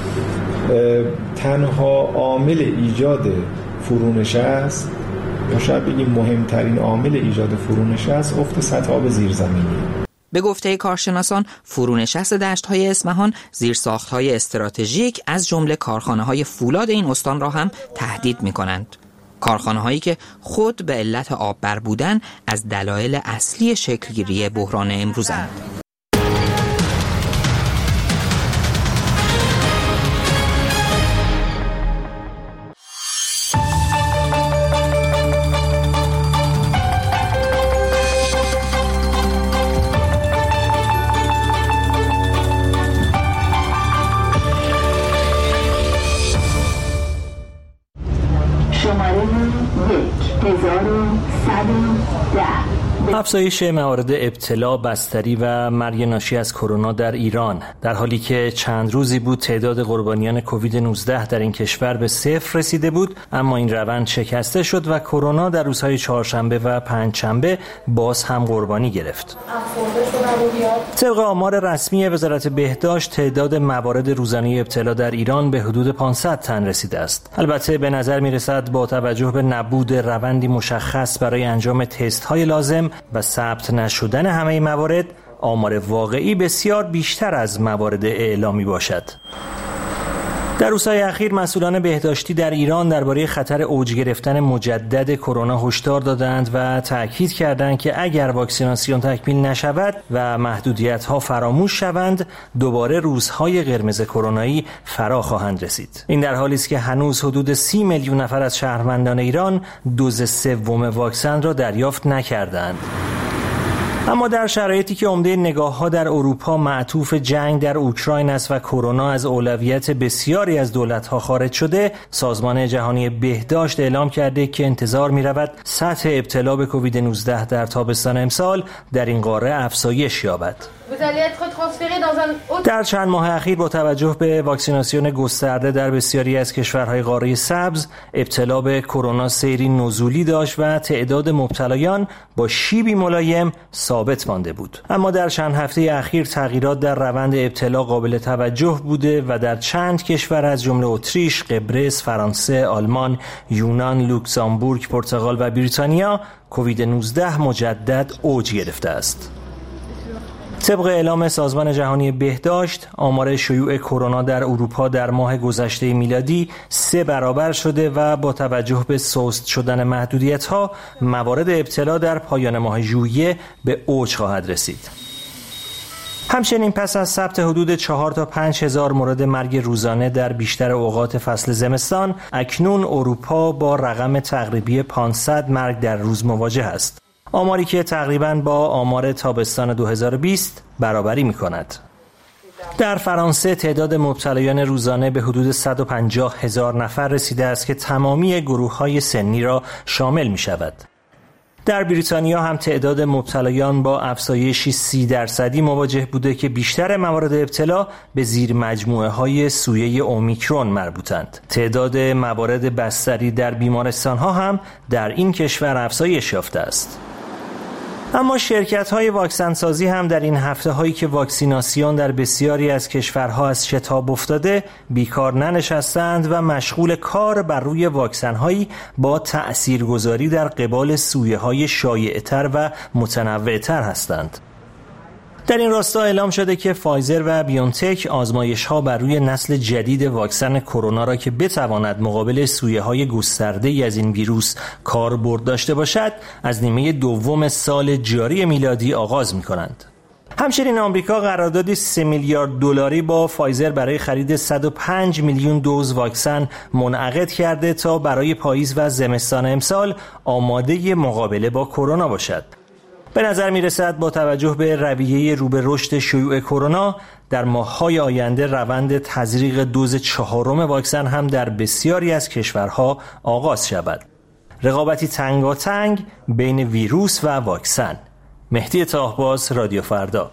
Speaker 18: تنها عامل ایجاد فرونشست یا شاید بگیم مهمترین عامل ایجاد فرونشست افت سطح آب زیرزمینی.
Speaker 3: به گفته کارشناسان فرونشست دشت‌های اصفهان زیرساخت‌های استراتژیک از جمله کارخانه‌های فولاد این استان را هم تهدید می‌کنند. کارخانه‌هایی که خود به علت آببر بودن از دلایل اصلی شکلگیری بحران امروزند.
Speaker 1: افزایش موارد ابتلا، بستری و مرگ ناشی از کرونا در ایران در حالی که چند روزی بود تعداد قربانیان کووید نوزده در این کشور به صفر رسیده بود، اما این روند شکسته شد و کرونا در روزهای چهارشنبه و پنجشنبه باز هم قربانی گرفت. طبق آمار رسمی وزارت بهداشت تعداد موارد روزانه ابتلا در ایران به حدود پانصد تن رسیده است. البته به نظر می‌رسد با توجه به نبود روندی مشخص برای انجام تست‌های لازم و ثبت نشدن همه موارد، آمار واقعی بسیار بیشتر از موارد اعلامی باشد. در روزهای اخیر مسئولان بهداشتی در ایران درباره خطر اوج گرفتن مجدد کرونا هشدار دادند و تاکید کردند که اگر واکسیناسیون تکمیل نشود و محدودیت‌ها فراموش شوند، دوباره روزهای قرمز کرونایی فرا خواهند رسید. این در حالی است که هنوز حدود سی میلیون نفر از شهروندان ایران دوز سوم واکسن را دریافت نکردند. اما در شرایطی که عمده نگاه‌ها در اروپا معطوف جنگ در اوکراین است و کرونا از اولویت بسیاری از دولت‌ها خارج شده، سازمان جهانی بهداشت اعلام کرده که انتظار می‌رود سطح ابتلا به کووید نوزده در تابستان امسال در این قاره افزایش یابد. در چند ماه اخیر با توجه به واکسیناسیون گسترده در بسیاری از کشورهای قاره سبز، ابتلا به کرونا سیری نزولی داشت و تعداد مبتلایان با شیبی ملایم ثابت مانده بود. اما در چند هفته اخیر تغییرات در روند ابتلا قابل توجه بوده و در چند کشور از جمله اتریش، قبرس، فرانسه، آلمان، یونان، لوکزامبورگ، پرتغال و بریتانیا کووید نوزده مجدد اوج گرفته است. طبق اعلام سازمان جهانی بهداشت، آمار شیوع کرونا در اروپا در ماه گذشته میلادی سه برابر شده و با توجه به سست شدن محدودیت‌ها، موارد ابتلا در پایان ماه ژوئیه به اوج خواهد رسید. همچنین پس از ثبت حدود چهار تا پنج هزار مورد مرگ روزانه در بیشتر اوقات فصل زمستان، اکنون اروپا با رقم تقریبی پانصد مرگ در روز مواجه است. آماری که تقریباً با آمار تابستان دو هزار و بیست برابری می‌کند. در فرانسه تعداد مبتلایان روزانه به حدود صد و پنجاه هزار نفر رسیده است که تمامی گروه‌های سنی را شامل می‌شود. در بریتانیا هم تعداد مبتلایان با افزایشی سی درصدی مواجه بوده که بیشتر موارد ابتلا به زیر مجموعه های سویه اومیکرون مربوطند. تعداد موارد بستری در بیمارستان ها هم در این کشور افزایش یافته است. اما شرکت‌های واکسن سازی هم در این هفته هایی که واکسیناسیون در بسیاری از کشورها از شتاب افتاده بیکار ننشستند و مشغول کار بر روی واکسن هایی با تأثیرگذاری در قبال سویه های شایع‌تر و متنوع‌تر هستند. در این راستا اعلام شده که فایزر و بیونتک آزمایش‌ها بر روی نسل جدید واکسن کرونا را که بتواند مقابل سویه‌های گسترده‌ای از این ویروس کاربرد داشته باشد، از نیمه دوم سال جاری میلادی آغاز می‌کنند. همچنین آمریکا قراردادی سه میلیارد دلاری با فایزر برای خرید صد و پنج میلیون دوز واکسن منعقد کرده تا برای پاییز و زمستان امسال آماده مقابله با کرونا باشد. به نظر می رسد با توجه به رویه رو به رشد شیوع کرونا، در ماه‌های آینده روند تزریق دوز چهارم واکسن هم در بسیاری از کشورها آغاز شود. رقابتی تنگاتنگ بین ویروس و واکسن. مهدی طاهباز، رادیو فردا.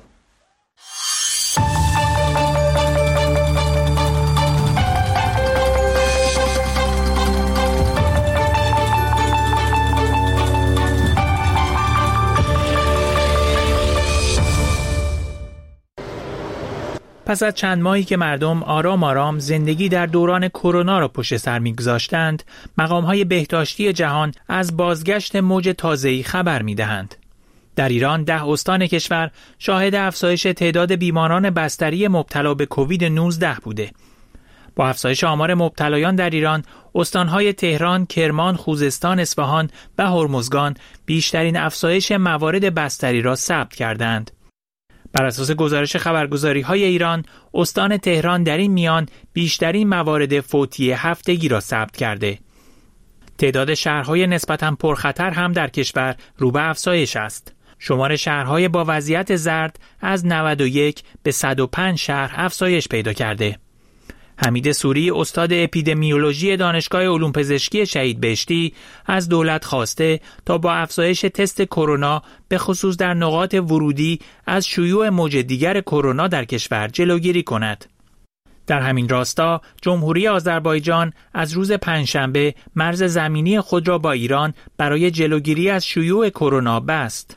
Speaker 2: پس از چند ماهی که مردم آرام آرام زندگی در دوران کرونا را پشت سر می‌گذاشتند، مقام‌های بهداشتی جهان از بازگشت موج تازه‌ای خبر می‌دهند. در ایران ده استان کشور شاهد افزایش تعداد بیماران بستری مبتلا به کووید نوزده بوده. با افزایش آمار مبتلایان در ایران، استان‌های تهران، کرمان، خوزستان، اصفهان و هرمزگان بیشترین افزایش موارد بستری را ثبت کردند. بر اساس گزارش خبرگزاری‌های ایران، استان تهران در این میان بیشترین موارد فوتی هفتگی را ثبت کرده. تعداد شهرهای نسبتاً پرخطر هم در کشور رو به افزایش است. شمار شهرهای با وضعیت زرد از نود و یک به صد و پنج شهر افزایش پیدا کرده. حمید سوری استاد اپیدمیولوژی دانشگاه علوم پزشکی شهید بهشتی از دولت خواسته تا با افزایش تست کرونا به خصوص در نقاط ورودی از شیوع موج دیگر کرونا در کشور جلوگیری کند. در همین راستا جمهوری آذربایجان از روز پنجشنبه مرز زمینی خود را با ایران برای جلوگیری از شیوع کرونا بست.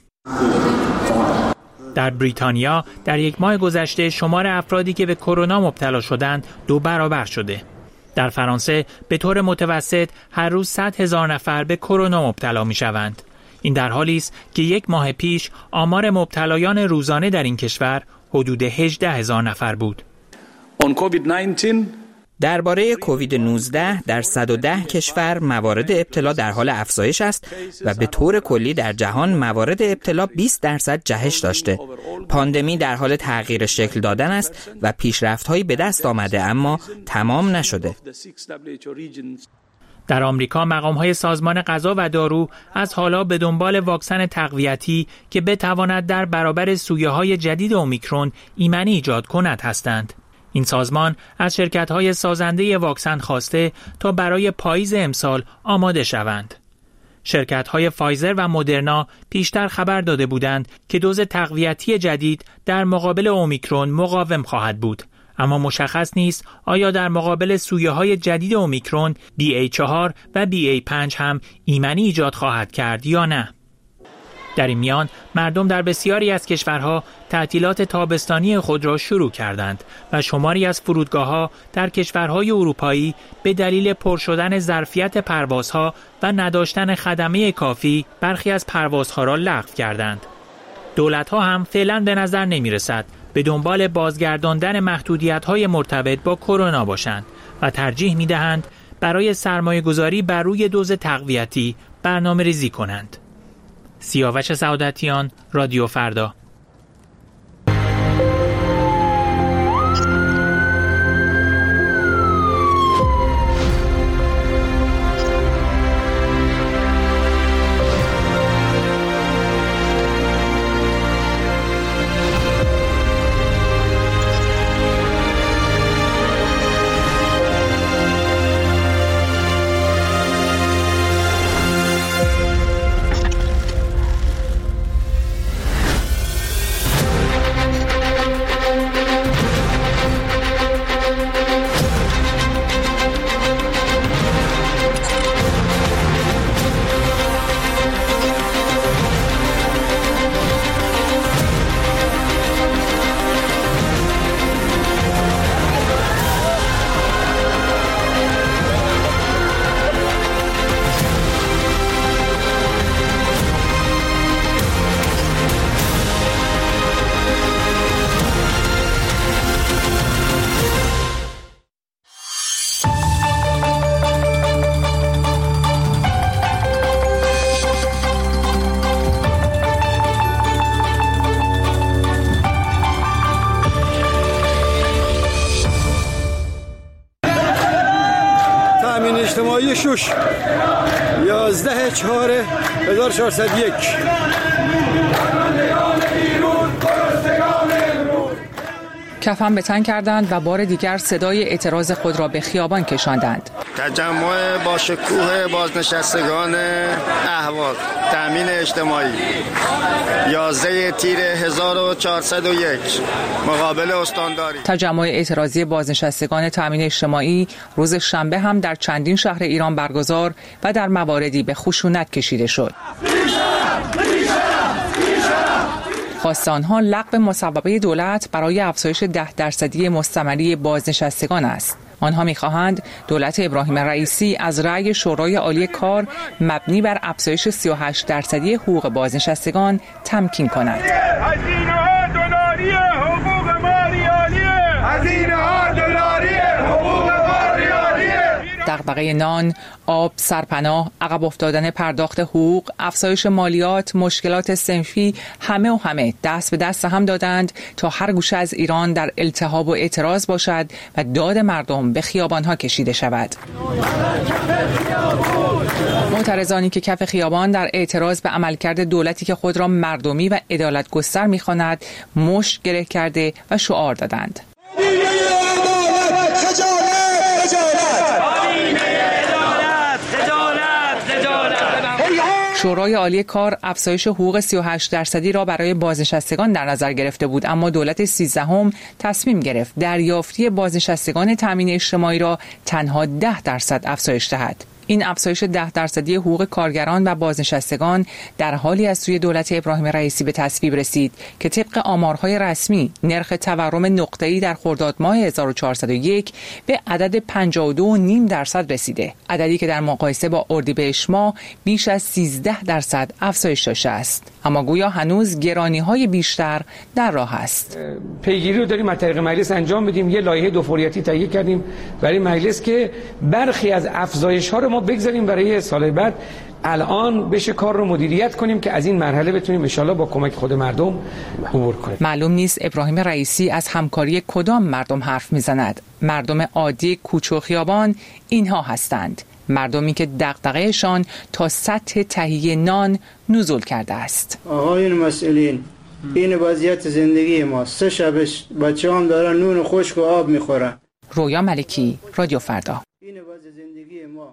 Speaker 2: در بریتانیا در یک ماه گذشته شمار افرادی که به کرونا مبتلا شدند دو برابر شده. در فرانسه به طور متوسط هر روز صد هزار نفر به کرونا مبتلا می شوند. این در حالی است که یک ماه پیش آمار مبتلایان روزانه در این کشور حدود هجده هزار نفر بود.
Speaker 3: درباره کووید نوزده در صد و ده کشور موارد ابتلا در حال افزایش است و به طور کلی در جهان موارد ابتلا بیست درصد جهش داشته. پاندمی در حال تغییر شکل دادن است و پیشرفت‌هایی به دست آمده اما تمام نشده.
Speaker 2: در آمریکا مقام‌های سازمان غذا و دارو از حالا به دنبال واکسن تقویتی که بتواند در برابر سویه‌های جدید اومیکرون ایمنی ایجاد کند هستند. این سازمان از شرکت‌های سازنده واکسن خواسته تا برای پاییز امسال آماده شوند. شرکت‌های فایزر و مدرنا پیشتر خبر داده بودند که دوز تقویتی جدید در مقابل اومیکرون مقاوم خواهد بود، اما مشخص نیست آیا در مقابل سویه‌های جدید اومیکرون بی ای چهار و بی ای پنج هم ایمنی ایجاد خواهد کرد یا نه. در این میان مردم در بسیاری از کشورها تعطیلات تابستانی خود را شروع کردند و شماری از فرودگاه‌ها در کشورهای اروپایی به دلیل پر شدن ظرفیت پروازها و نداشتن خدمه کافی برخی از پروازها را لغو کردند. دولت‌ها هم فعلا به نظر نمی‌رسد به دنبال بازگرداندن محدودیت‌های مرتبط با کرونا باشند و ترجیح می‌دهند برای سرمایه‌گذاری بر روی دوز تقویتی برنامه‌ریزی کنند. سیاوش سعادتیان، رادیو فردا.
Speaker 4: اجتماعی شش یازده چهار هزار و چهارصد و یک.
Speaker 5: کفن به تن کردند و بار دیگر صدای اعتراض خود را به خیابان کشاندند.
Speaker 6: تجمع با شکوه بازنشستگان اهواز تامین اجتماعی یازده تیر هزار و چهارصد و یک مقابل استانداری.
Speaker 5: تجمع اعتراضی بازنشستگان تامین اجتماعی روز شنبه هم در چندین شهر ایران برگزار و در مواردی به خشونت کشیده شد. خواست آنها لغو مصوبه دولت برای افزایش ده درصدی مستمری بازنشستگان است. آنها می‌خواهند دولت ابراهیم رئیسی از رأی شورای عالی کار مبنی بر افزایش سی و هشت درصدی حقوق بازنشستگان تمکین کند.
Speaker 7: هزینه‌ها دلاری حقوق ما ریالیه. هزینه‌ها دلاری حقوق ما ریالیه.
Speaker 5: دغدغه نان، آب، سرپناه، عقب افتادن پرداخت حقوق، افزایش مالیات، مشکلات صنفی، همه و همه دست به دست هم دادند تا هر گوشه از ایران در التهاب و اعتراض باشد و داد مردم به خیابانها کشیده شود. معترضانی که کف خیابان در اعتراض به عملکرد دولتی که خود را مردمی و عدالت گستر می‌خواند مشت گره کرده و شعار دادند. شورای عالی کار افزایش حقوق سی و هشت درصدی را برای بازنشستگان در نظر گرفته بود، اما دولت سیزدهم تصمیم گرفت دریافتی بازنشستگان تامین اجتماعی را تنها ده درصد افزایش دهد. این افزایش ده درصدی حقوق کارگران و بازنشستگان در حالی از سوی دولت ابراهیم رئیسی به تصویب رسید که طبق آمارهای رسمی نرخ تورم نقطه‌ای در خرداد ماه هزار و چهارصد و یک به عدد پنجاه و دو و نیم درصد رسیده، عددی که در مقایسه با اردیبهشت ماه بیش از سیزده درصد افزایش داشته است. اما گویا هنوز گرانی‌های بیشتر در راه است.
Speaker 8: پیگیری رو داریم از طریق مجلس انجام بدیم. یه لایحه دو فوریتی تهیه کردیم برای مجلس که برخی از افزایش‌ها رو ما بگذاریم برای سال بعد. الان بشه کار رو مدیریت کنیم که از این مرحله بتونیم ان شاءالله با کمک خود مردم عبور کنیم.
Speaker 5: معلوم نیست ابراهیم رئیسی از همکاری کدام مردم حرف میزند. مردم عادی کوچه و خیابان اینها هستند. مردمی که دغدغه‌شان تا سطح تهیه نان نزول کرده است.
Speaker 9: آقایون مسئولین، این وضعیت زندگی ما. سه شبش بچه‌ام دارن نون خشک و آب میخورن.
Speaker 5: رویا ملکی، رادیو فردا.
Speaker 9: این وضع زندگی ما.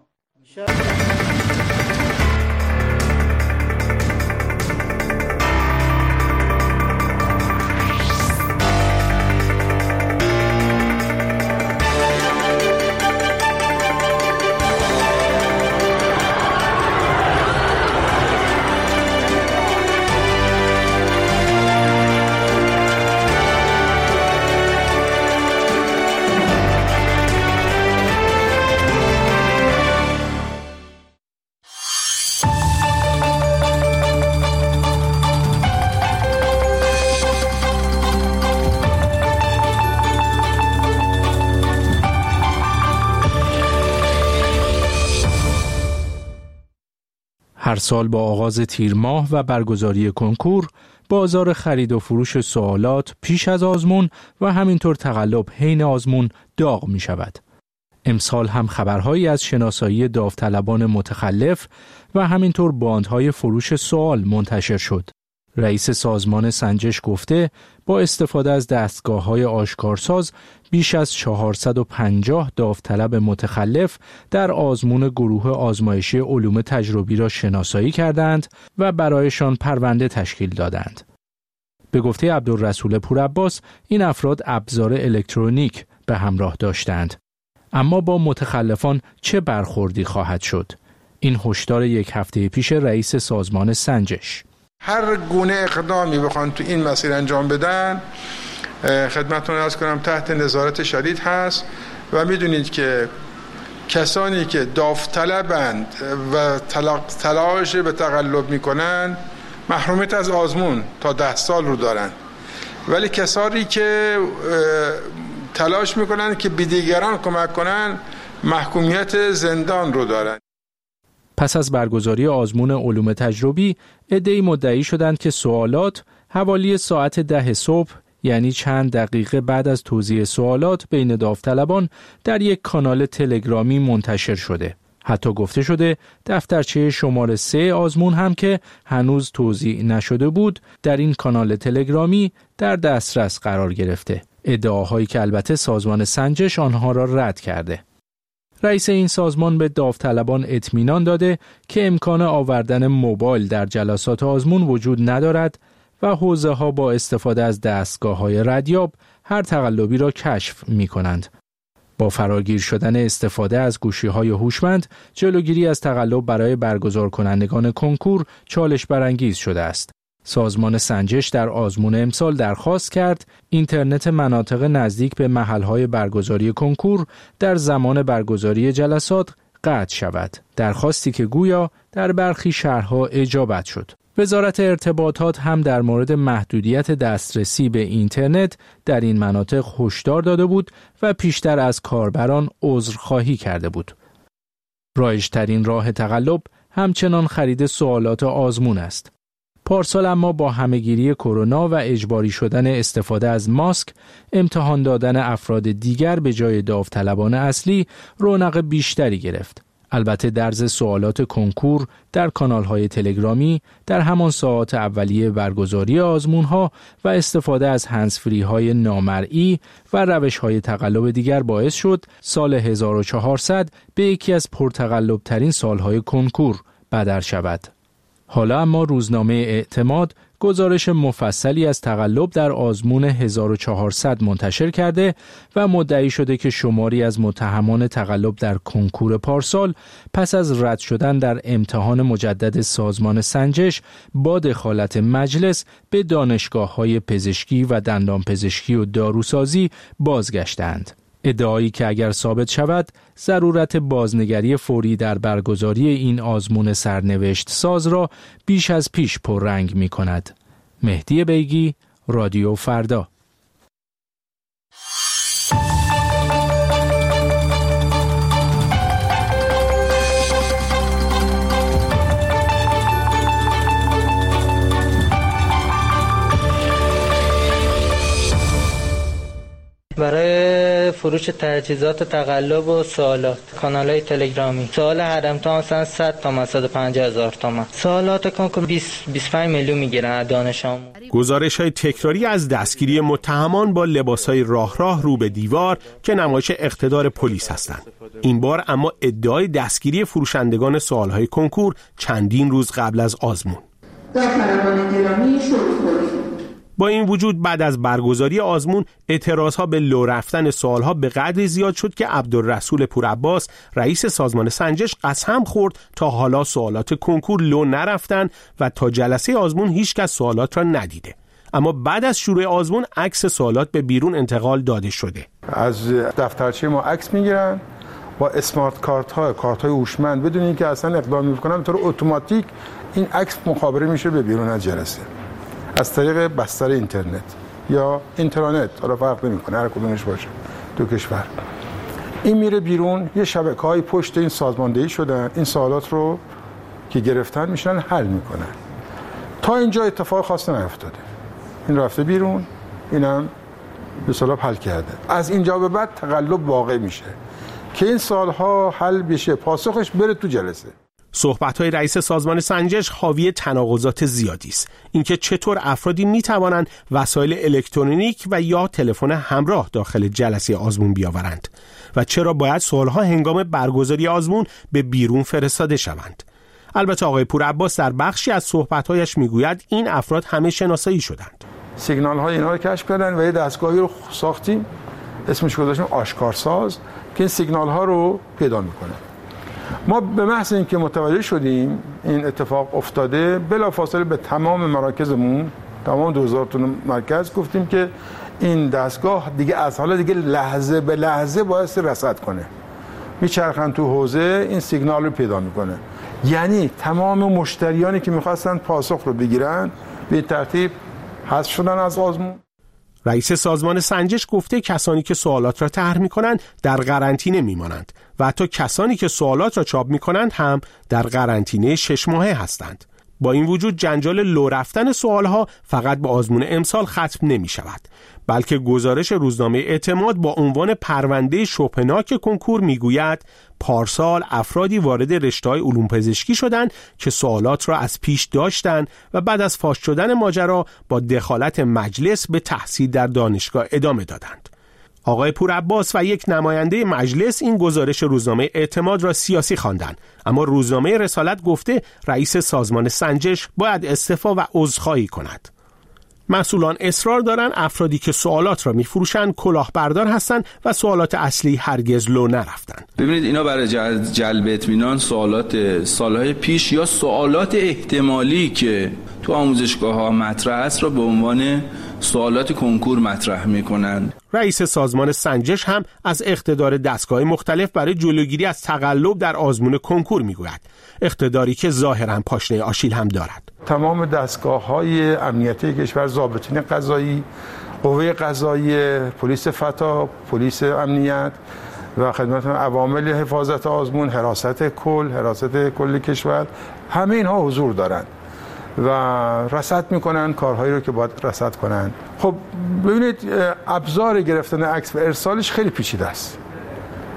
Speaker 10: هر سال با آغاز تیر ماه و برگزاری کنکور، بازار خرید و فروش سوالات پیش از آزمون و همینطور تقلب حین آزمون داغ می شود. امسال هم خبرهایی از شناسایی داوطلبان متخلف و همینطور باندهای فروش سوال منتشر شد. رئیس سازمان سنجش گفته با استفاده از دستگاه‌های آشکارساز بیش از چهارصد و پنجاه داوطلب متخلف در آزمون گروه آزمایشی علوم تجربی را شناسایی کردند و برایشان پرونده تشکیل دادند. به گفته عبدالرسول پورعباس این افراد ابزار الکترونیک به همراه داشتند. اما با متخلفان چه برخوردی خواهد شد؟ این هشدار یک هفته پیش رئیس سازمان سنجش.
Speaker 11: هر گونه اقدامی بخوان تو این مسیر انجام بدن خدمتتون عرض کنم تحت نظارت شدید هست و میدونید که کسانی که داوطلبند و تلاش به تقلب میکنن محرومیت از آزمون تا ده سال رو دارن، ولی کسانی که تلاش میکنن که به دیگران کمک کنن محکومیت زندان رو دارن.
Speaker 10: پس از برگزاری آزمون علوم تجربی، عده‌ای مدعی شدند که سوالات حوالی ساعت ده صبح، یعنی چند دقیقه بعد از توزیع سوالات بین داوطلبان، در یک کانال تلگرامی منتشر شده. حتی گفته شده دفترچه شماره سه آزمون هم که هنوز توزیع نشده بود، در این کانال تلگرامی در دسترس قرار گرفته. ادعاهایی که البته سازمان سنجش آنها را رد کرده. رئیس این سازمان به داوطلبان اطمینان داده که امکان آوردن موبایل در جلسات آزمون وجود ندارد و حوزه‌ها با استفاده از دستگاه‌های ردیاب هر تقلبی را کشف می‌کنند. با فراگیر شدن استفاده از گوشی‌های هوشمند، جلوگیری از تقلب برای برگزار کنندگان کنکور چالش برانگیز شده است. سازمان سنجش در آزمون امسال درخواست کرد اینترنت مناطق نزدیک به محل‌های برگزاری کنکور در زمان برگزاری جلسات قطع شود. درخواستی که گویا در برخی شهرها اجابت شد. وزارت ارتباطات هم در مورد محدودیت دسترسی به اینترنت در این مناطق هشدار داده بود و پیشتر از کاربران عذرخواهی کرده بود. رایج‌ترین راه تقلب همچنان خرید سوالات آزمون است. پارسال اما با همهگیری کرونا و اجباری شدن استفاده از ماسک، امتحان دادن افراد دیگر به جای داوطلبان اصلی رونق بیشتری گرفت. البته درز سوالات کنکور در کانال‌های تلگرامی در همان ساعات اولیه برگزاری آزمون‌ها و استفاده از هندزفری‌های نامرئی و روش‌های تقلب دیگر باعث شد سال هزار و چهارصد به یکی از پرتقلب‌ترین سال‌های کنکور بدل شود. حالا اما روزنامه اعتماد گزارش مفصلی از تقلب در آزمون هزار و چهارصد منتشر کرده و مدعی شده که شماری از متهمان تقلب در کنکور پارسال پس از رد شدن در امتحان مجدد سازمان سنجش با دخالت مجلس به دانشگاه‌های پزشکی و دندانپزشکی و داروسازی بازگشتند. ادعایی که اگر ثابت شود ضرورت بازنگری فوری در برگزاری این آزمون سرنوشت ساز را بیش از پیش پررنگ می کند. مهدی بیگی، رادیو فردا.
Speaker 12: برای فروش تجهیزات تقلب و سوالات کانال‌های تلگرامی سوال حرمتان مثلا صد تا صد و پنجاه هزار تومان، سوالات کنکور بیست بیست و پنج میلیون میگیرن دانش آموز.
Speaker 13: گزارش‌های تکراری از دستگیری متهمان با لباس‌های راه راه رو به دیوار که نمایش اقتدار پلیس هستند. این بار اما ادعای دستگیری فروشندگان سوال‌های کنکور چندین روز قبل از آزمون. با این وجود بعد از برگزاری آزمون اعتراضها به لو رفتن سوالها به قدری زیاد شد که عبدالرسول پورعباس رئیس سازمان سنجش قسم خورد تا حالا سوالات کنکور لو نرفتن و تا جلسه آزمون هیچ کس سوالات را ندیده. اما بعد از شروع آزمون عکس سوالات به بیرون انتقال داده شده.
Speaker 11: از دفترچه ما عکس میگیرن با اسمارت کارت ها کارت های هوشمند بدون اینکه اصلا اقدام میکنن به طور اتوماتیک این عکس مخابره میشه به بیرون از جلسه از طریق بستر اینترنت یا اینترنت، حالا فرق نمیکنه هر کدومش باشه تو کشور. این میره بیرون، یه شبکه‌های پشت این سازماندهی شدن، این سوالات رو که گرفتن میشن حل میکنن. تا اینجا اتفاق خاصی نیفتاده. این رفته بیرون، اینم به اصطلاح حل کرده. از اینجا به بعد تقلب واقع میشه که این سالها حل بشه، پاسخش بره تو جلسه.
Speaker 13: صحبت‌های رئیس سازمان سنجش حاوی تناقضات زیادی است. اینکه چطور افرادی می‌توانند وسایل الکترونیک و یا تلفن همراه داخل جلسه آزمون بیاورند و چرا باید سوال‌ها هنگام برگزاری آزمون به بیرون فرستاده شوند. البته آقای پورعباس در بخشی از صحبت‌هایش می‌گوید این افراد همه شناسایی شدند.
Speaker 11: سیگنال‌های اینا رو کشف کردن و یه دستگاهی رو ساختیم، اسمش گذاشتیم آشکارساز که این سیگنال‌ها رو پیدا می‌کنه. ما به محض اینکه متوجه شدیم این اتفاق افتاده بلافاصله به تمام مراکزمون، تمام دو هزار تا مرکز گفتیم که این دستگاه دیگه از حالا دیگه لحظه به لحظه باید رصد کنه، میچرخن تو حوزه این سیگنال رو پیدا میکنه. یعنی تمام مشتریانی که میخواستن پاسخ رو بگیرن به ترتیب حذف شدن از آزمون.
Speaker 13: رئیس سازمان سنجش گفته کسانی که سوالات را طرح می‌کنند در قرنطینه می‌مانند و حتی کسانی که سوالات را چاپ می‌کنند هم در قرنطینه شش ماهه هستند. با این وجود جنجال لو رفتن سوالها فقط با آزمون امسال ختم نمی‌شود، بلکه گزارش روزنامه اعتماد با عنوان پرونده شبهناک کنکور میگوید پارسال افرادی وارد رشته‌های علوم پزشکی شدند که سوالات را از پیش داشتند و بعد از فاش شدن ماجرا با دخالت مجلس به تحصیل در دانشگاه ادامه دادند. آقای پورعباس و یک نماینده مجلس این گزارش روزنامه اعتماد را سیاسی خواندند، اما روزنامه رسالت گفته رئیس سازمان سنجش باید استعفا و عذرخواهی کند. مسئولان اصرار دارند افرادی که سوالات را می‌فروشند کلاهبردار هستند و سوالات اصلی هرگز لو نرفتند.
Speaker 14: ببینید اینا برای جلب اطمینان سوالات سالهای پیش یا سوالات احتمالی که تو آموزشگاه‌ها مطرح است را به عنوان سوالات کنکور مطرح می‌کنند.
Speaker 13: رئیس سازمان سنجش هم از اقتدار دستگاه مختلف برای جلوگیری از تقلب در آزمون کنکور میگوید، اقتداری که ظاهراً پاشنه آشیل هم دارد.
Speaker 11: تمام دستگاه‌های امنیتی کشور، ضابطین قضایی، قوه قضایی، پلیس فتا، پلیس امنیت و خدمت عوامل حفاظت آزمون، حراست کل، حراست کل کشور، همه اینها حضور دارند و رصد میکنن کارهایی رو که باید رصد کنن. خب ببینید ابزار گرفتن عکس و ارسالش خیلی پیچیده است.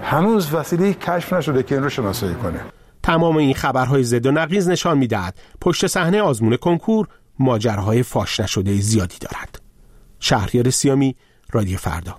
Speaker 11: هنوز وسیله کشف نشده که این رو شناسایی کنه.
Speaker 13: تمام این خبرهای ضد و نقیض نشان می‌دهد پشت صحنه آزمون کنکور ماجراهای فاش نشده زیادی دارد. شهریار سیامی، رادیو فردا.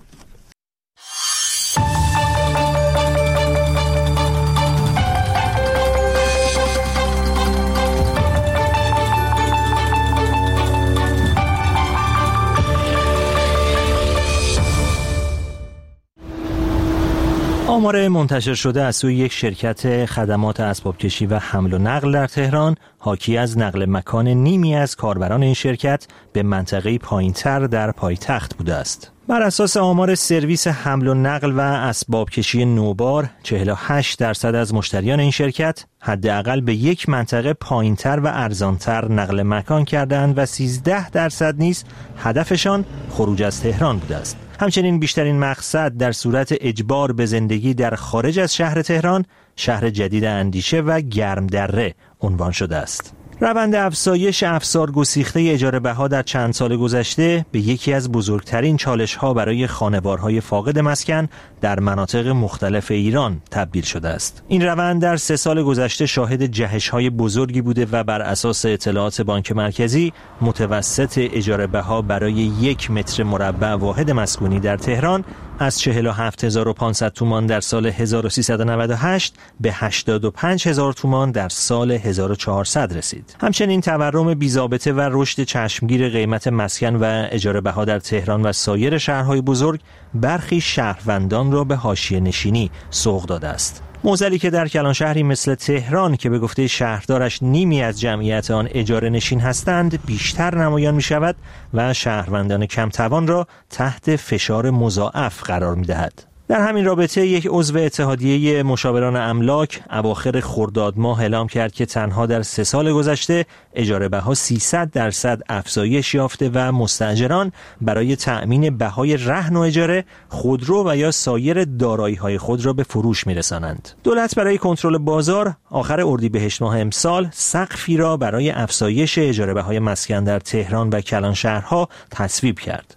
Speaker 1: آمار منتشر شده از سوی یک شرکت خدمات اسبابکشی و حمل و نقل در تهران حاکی از نقل مکان نیمی از کاربران این شرکت به منطقه پایین‌تر در پایتخت بوده است. بر اساس آمار سرویس حمل و نقل و اسبابکشی نوبار، چهل و هشت درصد از مشتریان این شرکت حداقل به یک منطقه پایین‌تر و ارزان‌تر نقل مکان کردند و سیزده درصد نیز هدفشان خروج از تهران بوده است. همچنین بیشترین مقصد در صورت اجبار به زندگی در خارج از شهر تهران، شهر جدید اندیشه و گرمدره عنوان شده است. روند افزایش افسار گسیخته اجاره بها در چند سال گذشته به یکی از بزرگترین چالش‌ها برای خانوارهای فاقد مسکن در مناطق مختلف ایران تبدیل شده است. این روند در سه سال گذشته شاهد جهش‌های بزرگی بوده و بر اساس اطلاعات بانک مرکزی متوسط اجاره بها برای یک متر مربع واحد مسکونی در تهران از چهل و هفت هزار و پانصد تومان در سال هزار و سیصد و نود و هشت به هشتاد و پنج هزار تومان در سال هزار و چهارصد رسید. همچنین تورم بی‌ضابطه و رشد چشمگیر قیمت مسکن و اجاره بها در تهران و سایر شهرهای بزرگ برخی شهروندان را به حاشیه نشینی سوق داده است. معضلی که در کلان شهری مثل تهران که به گفته شهردارش نیمی از جمعیت آن اجاره نشین هستند بیشتر نمایان می شود و شهروندان کم توان را تحت فشار مضاعف قرار می دهد. در همین رابطه یک عضو اتحادیه مشاوران املاک اواخر خرداد ماه اعلام کرد که تنها در سه سال گذشته اجاره بها سیصد درصد افزایش یافته و مستاجران برای تأمین بهای رهن و اجاره خودرو و یا سایر دارایی‌های خود را به فروش می‌رسانند. دولت برای کنترل بازار آخر اردیبهشت ماه امسال سقفی را برای افزایش اجاره بهای مسکن در تهران و کلان شهرها تصویب کرد.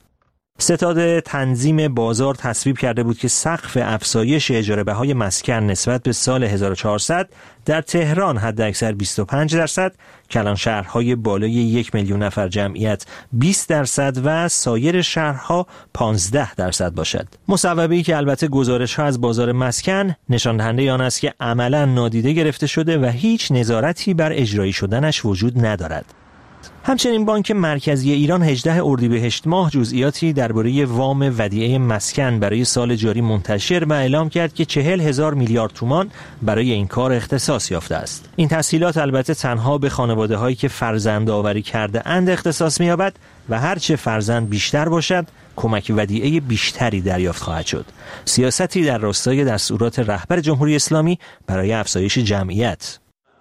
Speaker 1: ستاد تنظیم بازار تصویب کرده بود که سقف افزایش اجاره بهای مسکن نسبت به سال هزار و چهارصد در تهران حداکثر بیست و پنج درصد، کلان شهرهای بالای یک میلیون نفر جمعیت بیست درصد و سایر شهرها پانزده درصد باشد. مصوبه‌ای که البته گزارش‌ها از بازار مسکن نشان دهنده آن است که عملاً نادیده گرفته شده و هیچ نظارتی بر اجرایی شدنش وجود ندارد. همچنین بانک مرکزی ایران هجدهم اردیبهشت ماه جزئیاتی درباره وام ودیعه مسکن برای سال جاری منتشر و اعلام کرد که چهل هزار میلیارد تومان برای این کار اختصاص یافته است. این تسهیلات البته تنها به خانواده‌هایی که فرزند آوری کرده اند اختصاص می‌یابد و هرچه فرزند بیشتر باشد کمک ودیعه بیشتری دریافت خواهد شد. سیاستی در راستای دستورات رهبر جمهوری اسلامی برای افزایش جمعیت.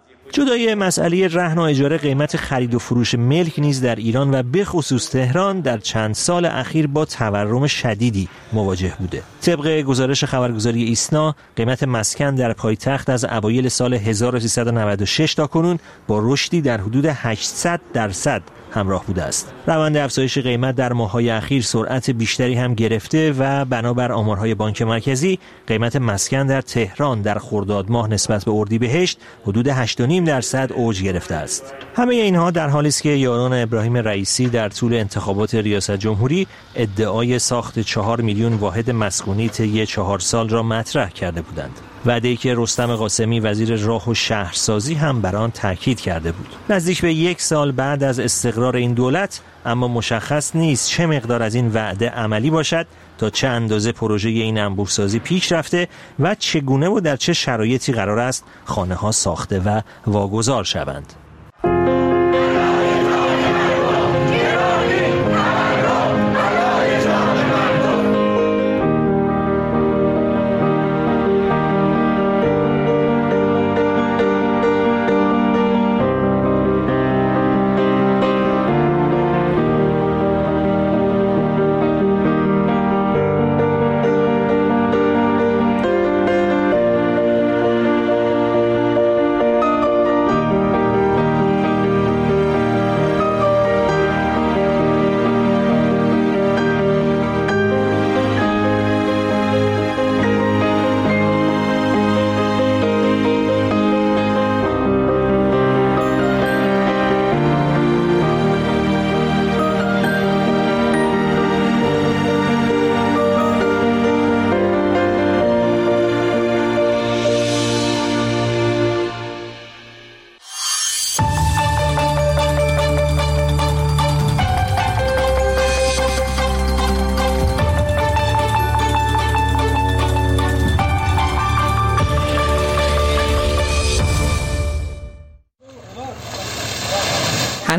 Speaker 1: جدای مسئله رهن و اجاره، قیمت خرید و فروش ملک نیز در ایران و به خصوص تهران در چند سال اخیر با تورم شدیدی مواجه بوده. طبق گزارش خبرگزاری ایسنا، قیمت مسکن در پایتخت از اوایل سال هزار و سیصد و نود و شش تا کنون با رشدی در حدود هشتصد درصد همراه بوده است. روند افزایش قیمت در ماه‌های اخیر سرعت بیشتری هم گرفته و بنابر آمارهای بانک مرکزی قیمت مسکن در تهران در خرداد ماه نسبت به اردیبهشت حدود هشت و نیم درصد اوج گرفته است. همه اینها در حالی است که یاران ابراهیم رئیسی در طول انتخابات ریاست جمهوری ادعای ساخت چهار میلیون واحد مسکونی طی چهار سال را مطرح کرده بودند. وعده‌ای که رستم قاسمی وزیر راه و شهرسازی هم بر آن تاکید کرده بود. نزدیک به یک سال بعد از استقرار این دولت اما مشخص نیست چه مقدار از این وعده عملی باشد، تا چه اندازه پروژه این انبوه‌سازی پیش رفته و چگونه و در چه شرایطی قرار است خانه‌ها ساخته و واگذار شوند.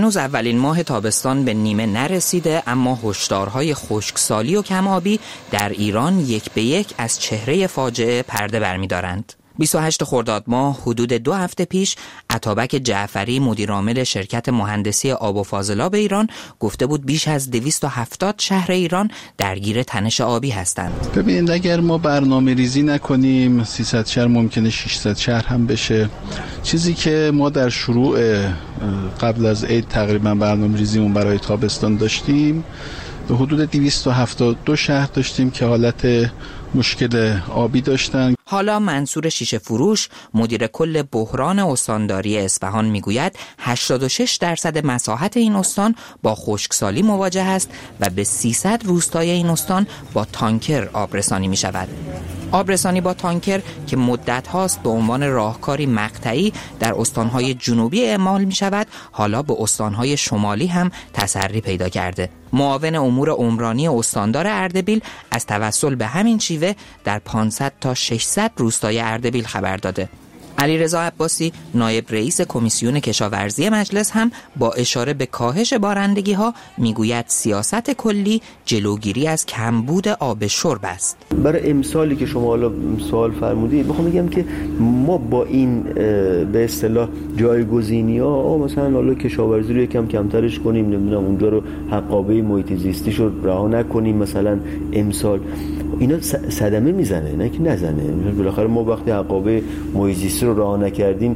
Speaker 3: هنوز اولین ماه تابستان به نیمه نرسیده، اما هشدارهای خشکسالی و کم‌آبی در ایران یک به یک از چهره فاجعه پرده برمی‌دارند. بیست و هشتم خرداد ماه حدود دو هفته پیش عطابک جعفری مدیرعامل شرکت مهندسی آب و فاضلاب ایران گفته بود بیش از دویست و هفتاد شهر ایران درگیر تنش آبی هستند.
Speaker 15: ببینید اگر ما برنامه ریزی نکنیم سیصد شهر ممکنه ششصد شهر هم بشه. چیزی که ما در شروع قبل از عید تقریبا برنامه ریزیمون برای تابستان داشتیم حدود دویست و هفتاد و دو شهر داشتیم که حالت مشکل آبی داشتن.
Speaker 3: حالا منصور شیشه فروش مدیر کل بحران استانداری اصفهان میگوید هشتاد و شش درصد مساحت این استان با خشکسالی مواجه است و به سیصد روستای این استان با تانکر آبرسانی می شود. آبرسانی با تانکر که مدت هاست به عنوان راهکاری مقطعی در استانهای جنوبی اعمال می شود، حالا به استانهای شمالی هم تسری پیدا کرده. معاون امور عمرانی استاندار اردبیل از توسل به همین شیوه در پانصد تا ششصد روستای اردبیل خبر داده. علیرضا عباسی نایب رئیس کمیسیون کشاورزی مجلس هم با اشاره به کاهش بارندگی ها میگوید سیاست کلی جلوگیری از کمبود آب شرب است.
Speaker 16: برای امسالی که شما حالا سوال فرمودید میخوام بگم که ما با این به اصطلاح جایگزینی ها مثلا حالا کشاورزی رو یکم کمترش کنیم، نمیدونم اونجا رو حقابه محیط زیستی رو رها نکنیم، مثلا امسال اینا صدمه میزنه نه که نزنه. بالاخره ما وقتی حقابه محیط زیستی رو رها نکردیم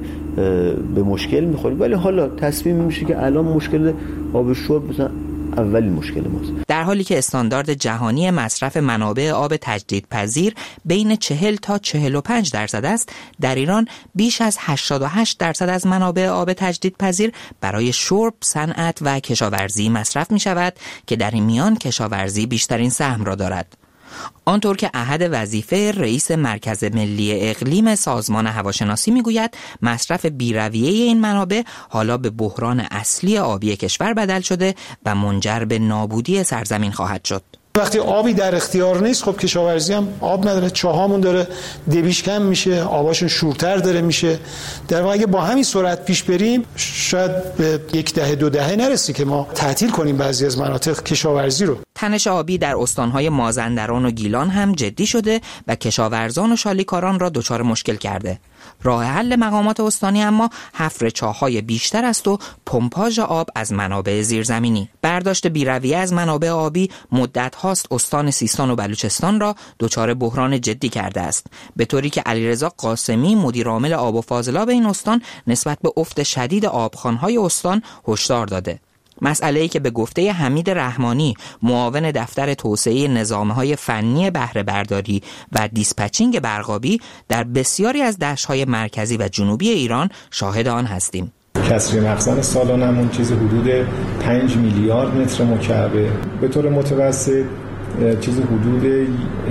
Speaker 16: به مشکل میخوریم، ولی حالا تصمیم میشه که الان مشکل آب شرب مثلا اولین مشکل ماست.
Speaker 3: در حالی که استاندارد جهانی مصرف منابع آب تجدیدپذیر بین چهل تا چهل و پنج درصد است، در ایران بیش از هشتاد و هشت درصد از منابع آب تجدیدپذیر برای شرب، صنعت و کشاورزی مصرف می شود که در این میان کشاورزی بیشترین سهم را دارد. آنطور که احد وظیفه رئیس مرکز ملی اقلیم سازمان هواشناسی میگوید مصرف بی‌رویه این منابع حالا به بحران اصلی آبی کشور بدل شده و منجر به نابودی سرزمین خواهد شد.
Speaker 17: وقتی آبی در اختیار نیست خب کشاورزی هم آب نداره، چاهامون داره دبیش کم میشه، آباشون شورتر داره میشه. در واقع اگه با همین سرعت پیش بریم شاید به یک دهه دو دهه نرسی که ما تعطیل کنیم بعضی از مناطق کشاورزی رو.
Speaker 3: تنش آبی در استانهای مازندران و گیلان هم جدی شده و کشاورزان و شالیکاران را دچار مشکل کرده. راه حل مقامات استانی اما حفر چاه‌های بیشتر است و پمپاژ آب از منابع زیرزمینی. برداشت بی‌رویه از منابع آبی مدت هاست استان سیستان و بلوچستان را دچار بحران جدی کرده است، به طوری که علیرضا قاسمی مدیرعامل آب و فاضلاب این استان نسبت به افت شدید آبخوان‌های استان هشدار داده. مسئله‌ای که به گفته حمید رحمانی معاون دفتر توسعه نظام‌های فنی بهره برداری و دیسپچینگ برقابی در بسیاری از دشت‌های مرکزی و جنوبی ایران شاهد آن هستیم.
Speaker 18: کسری مخزن سالانمون چیز حدود پنج میلیارد متر مکعب، به طور متوسط چیز حدود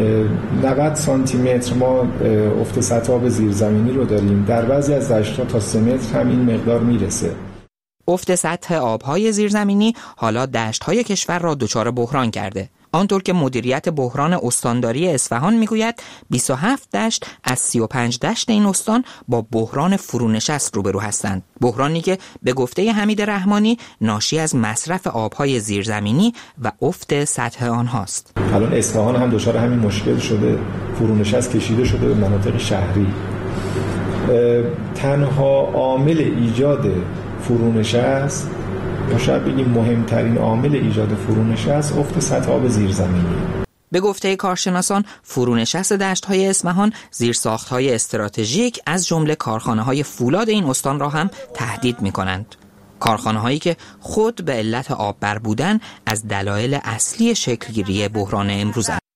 Speaker 18: نود سانتی متر ما افت سطح آب زیرزمینی رو داریم. در بعضی از دشت‌ها تا سه متر هم این مقدار میرسه.
Speaker 3: افت سطح آبهای زیرزمینی حالا دشت‌های کشور را دچار بحران کرده. آنطور که مدیریت بحران استانداری اصفهان میگوید بیست و هفت دشت از سی و پنج دشت این استان با بحران فرونشست روبرو هستند. بحرانی که به گفته حمید رحمانی ناشی از مصرف آبهای زیرزمینی و افت سطح آنهاست.
Speaker 18: الان اصفهان هم دچار همین مشکل شده، فرونشست کشیده شده به مناطق شهری. تنها عامل ایجاد فرونشست یا شاید بگیم مهمترین عامل ایجاد فرونشست افت سطح آب زیرزمینی.
Speaker 3: به گفته کارشناسان فرونشست دشت‌های اصفهان زیرساخت‌های استراتژیک از جمله کارخانه‌های فولاد این استان را هم تهدید می‌کنند. کارخانه‌هایی که خود به علت آب بر بودن از دلایل اصلی شکلگیری بحران امروز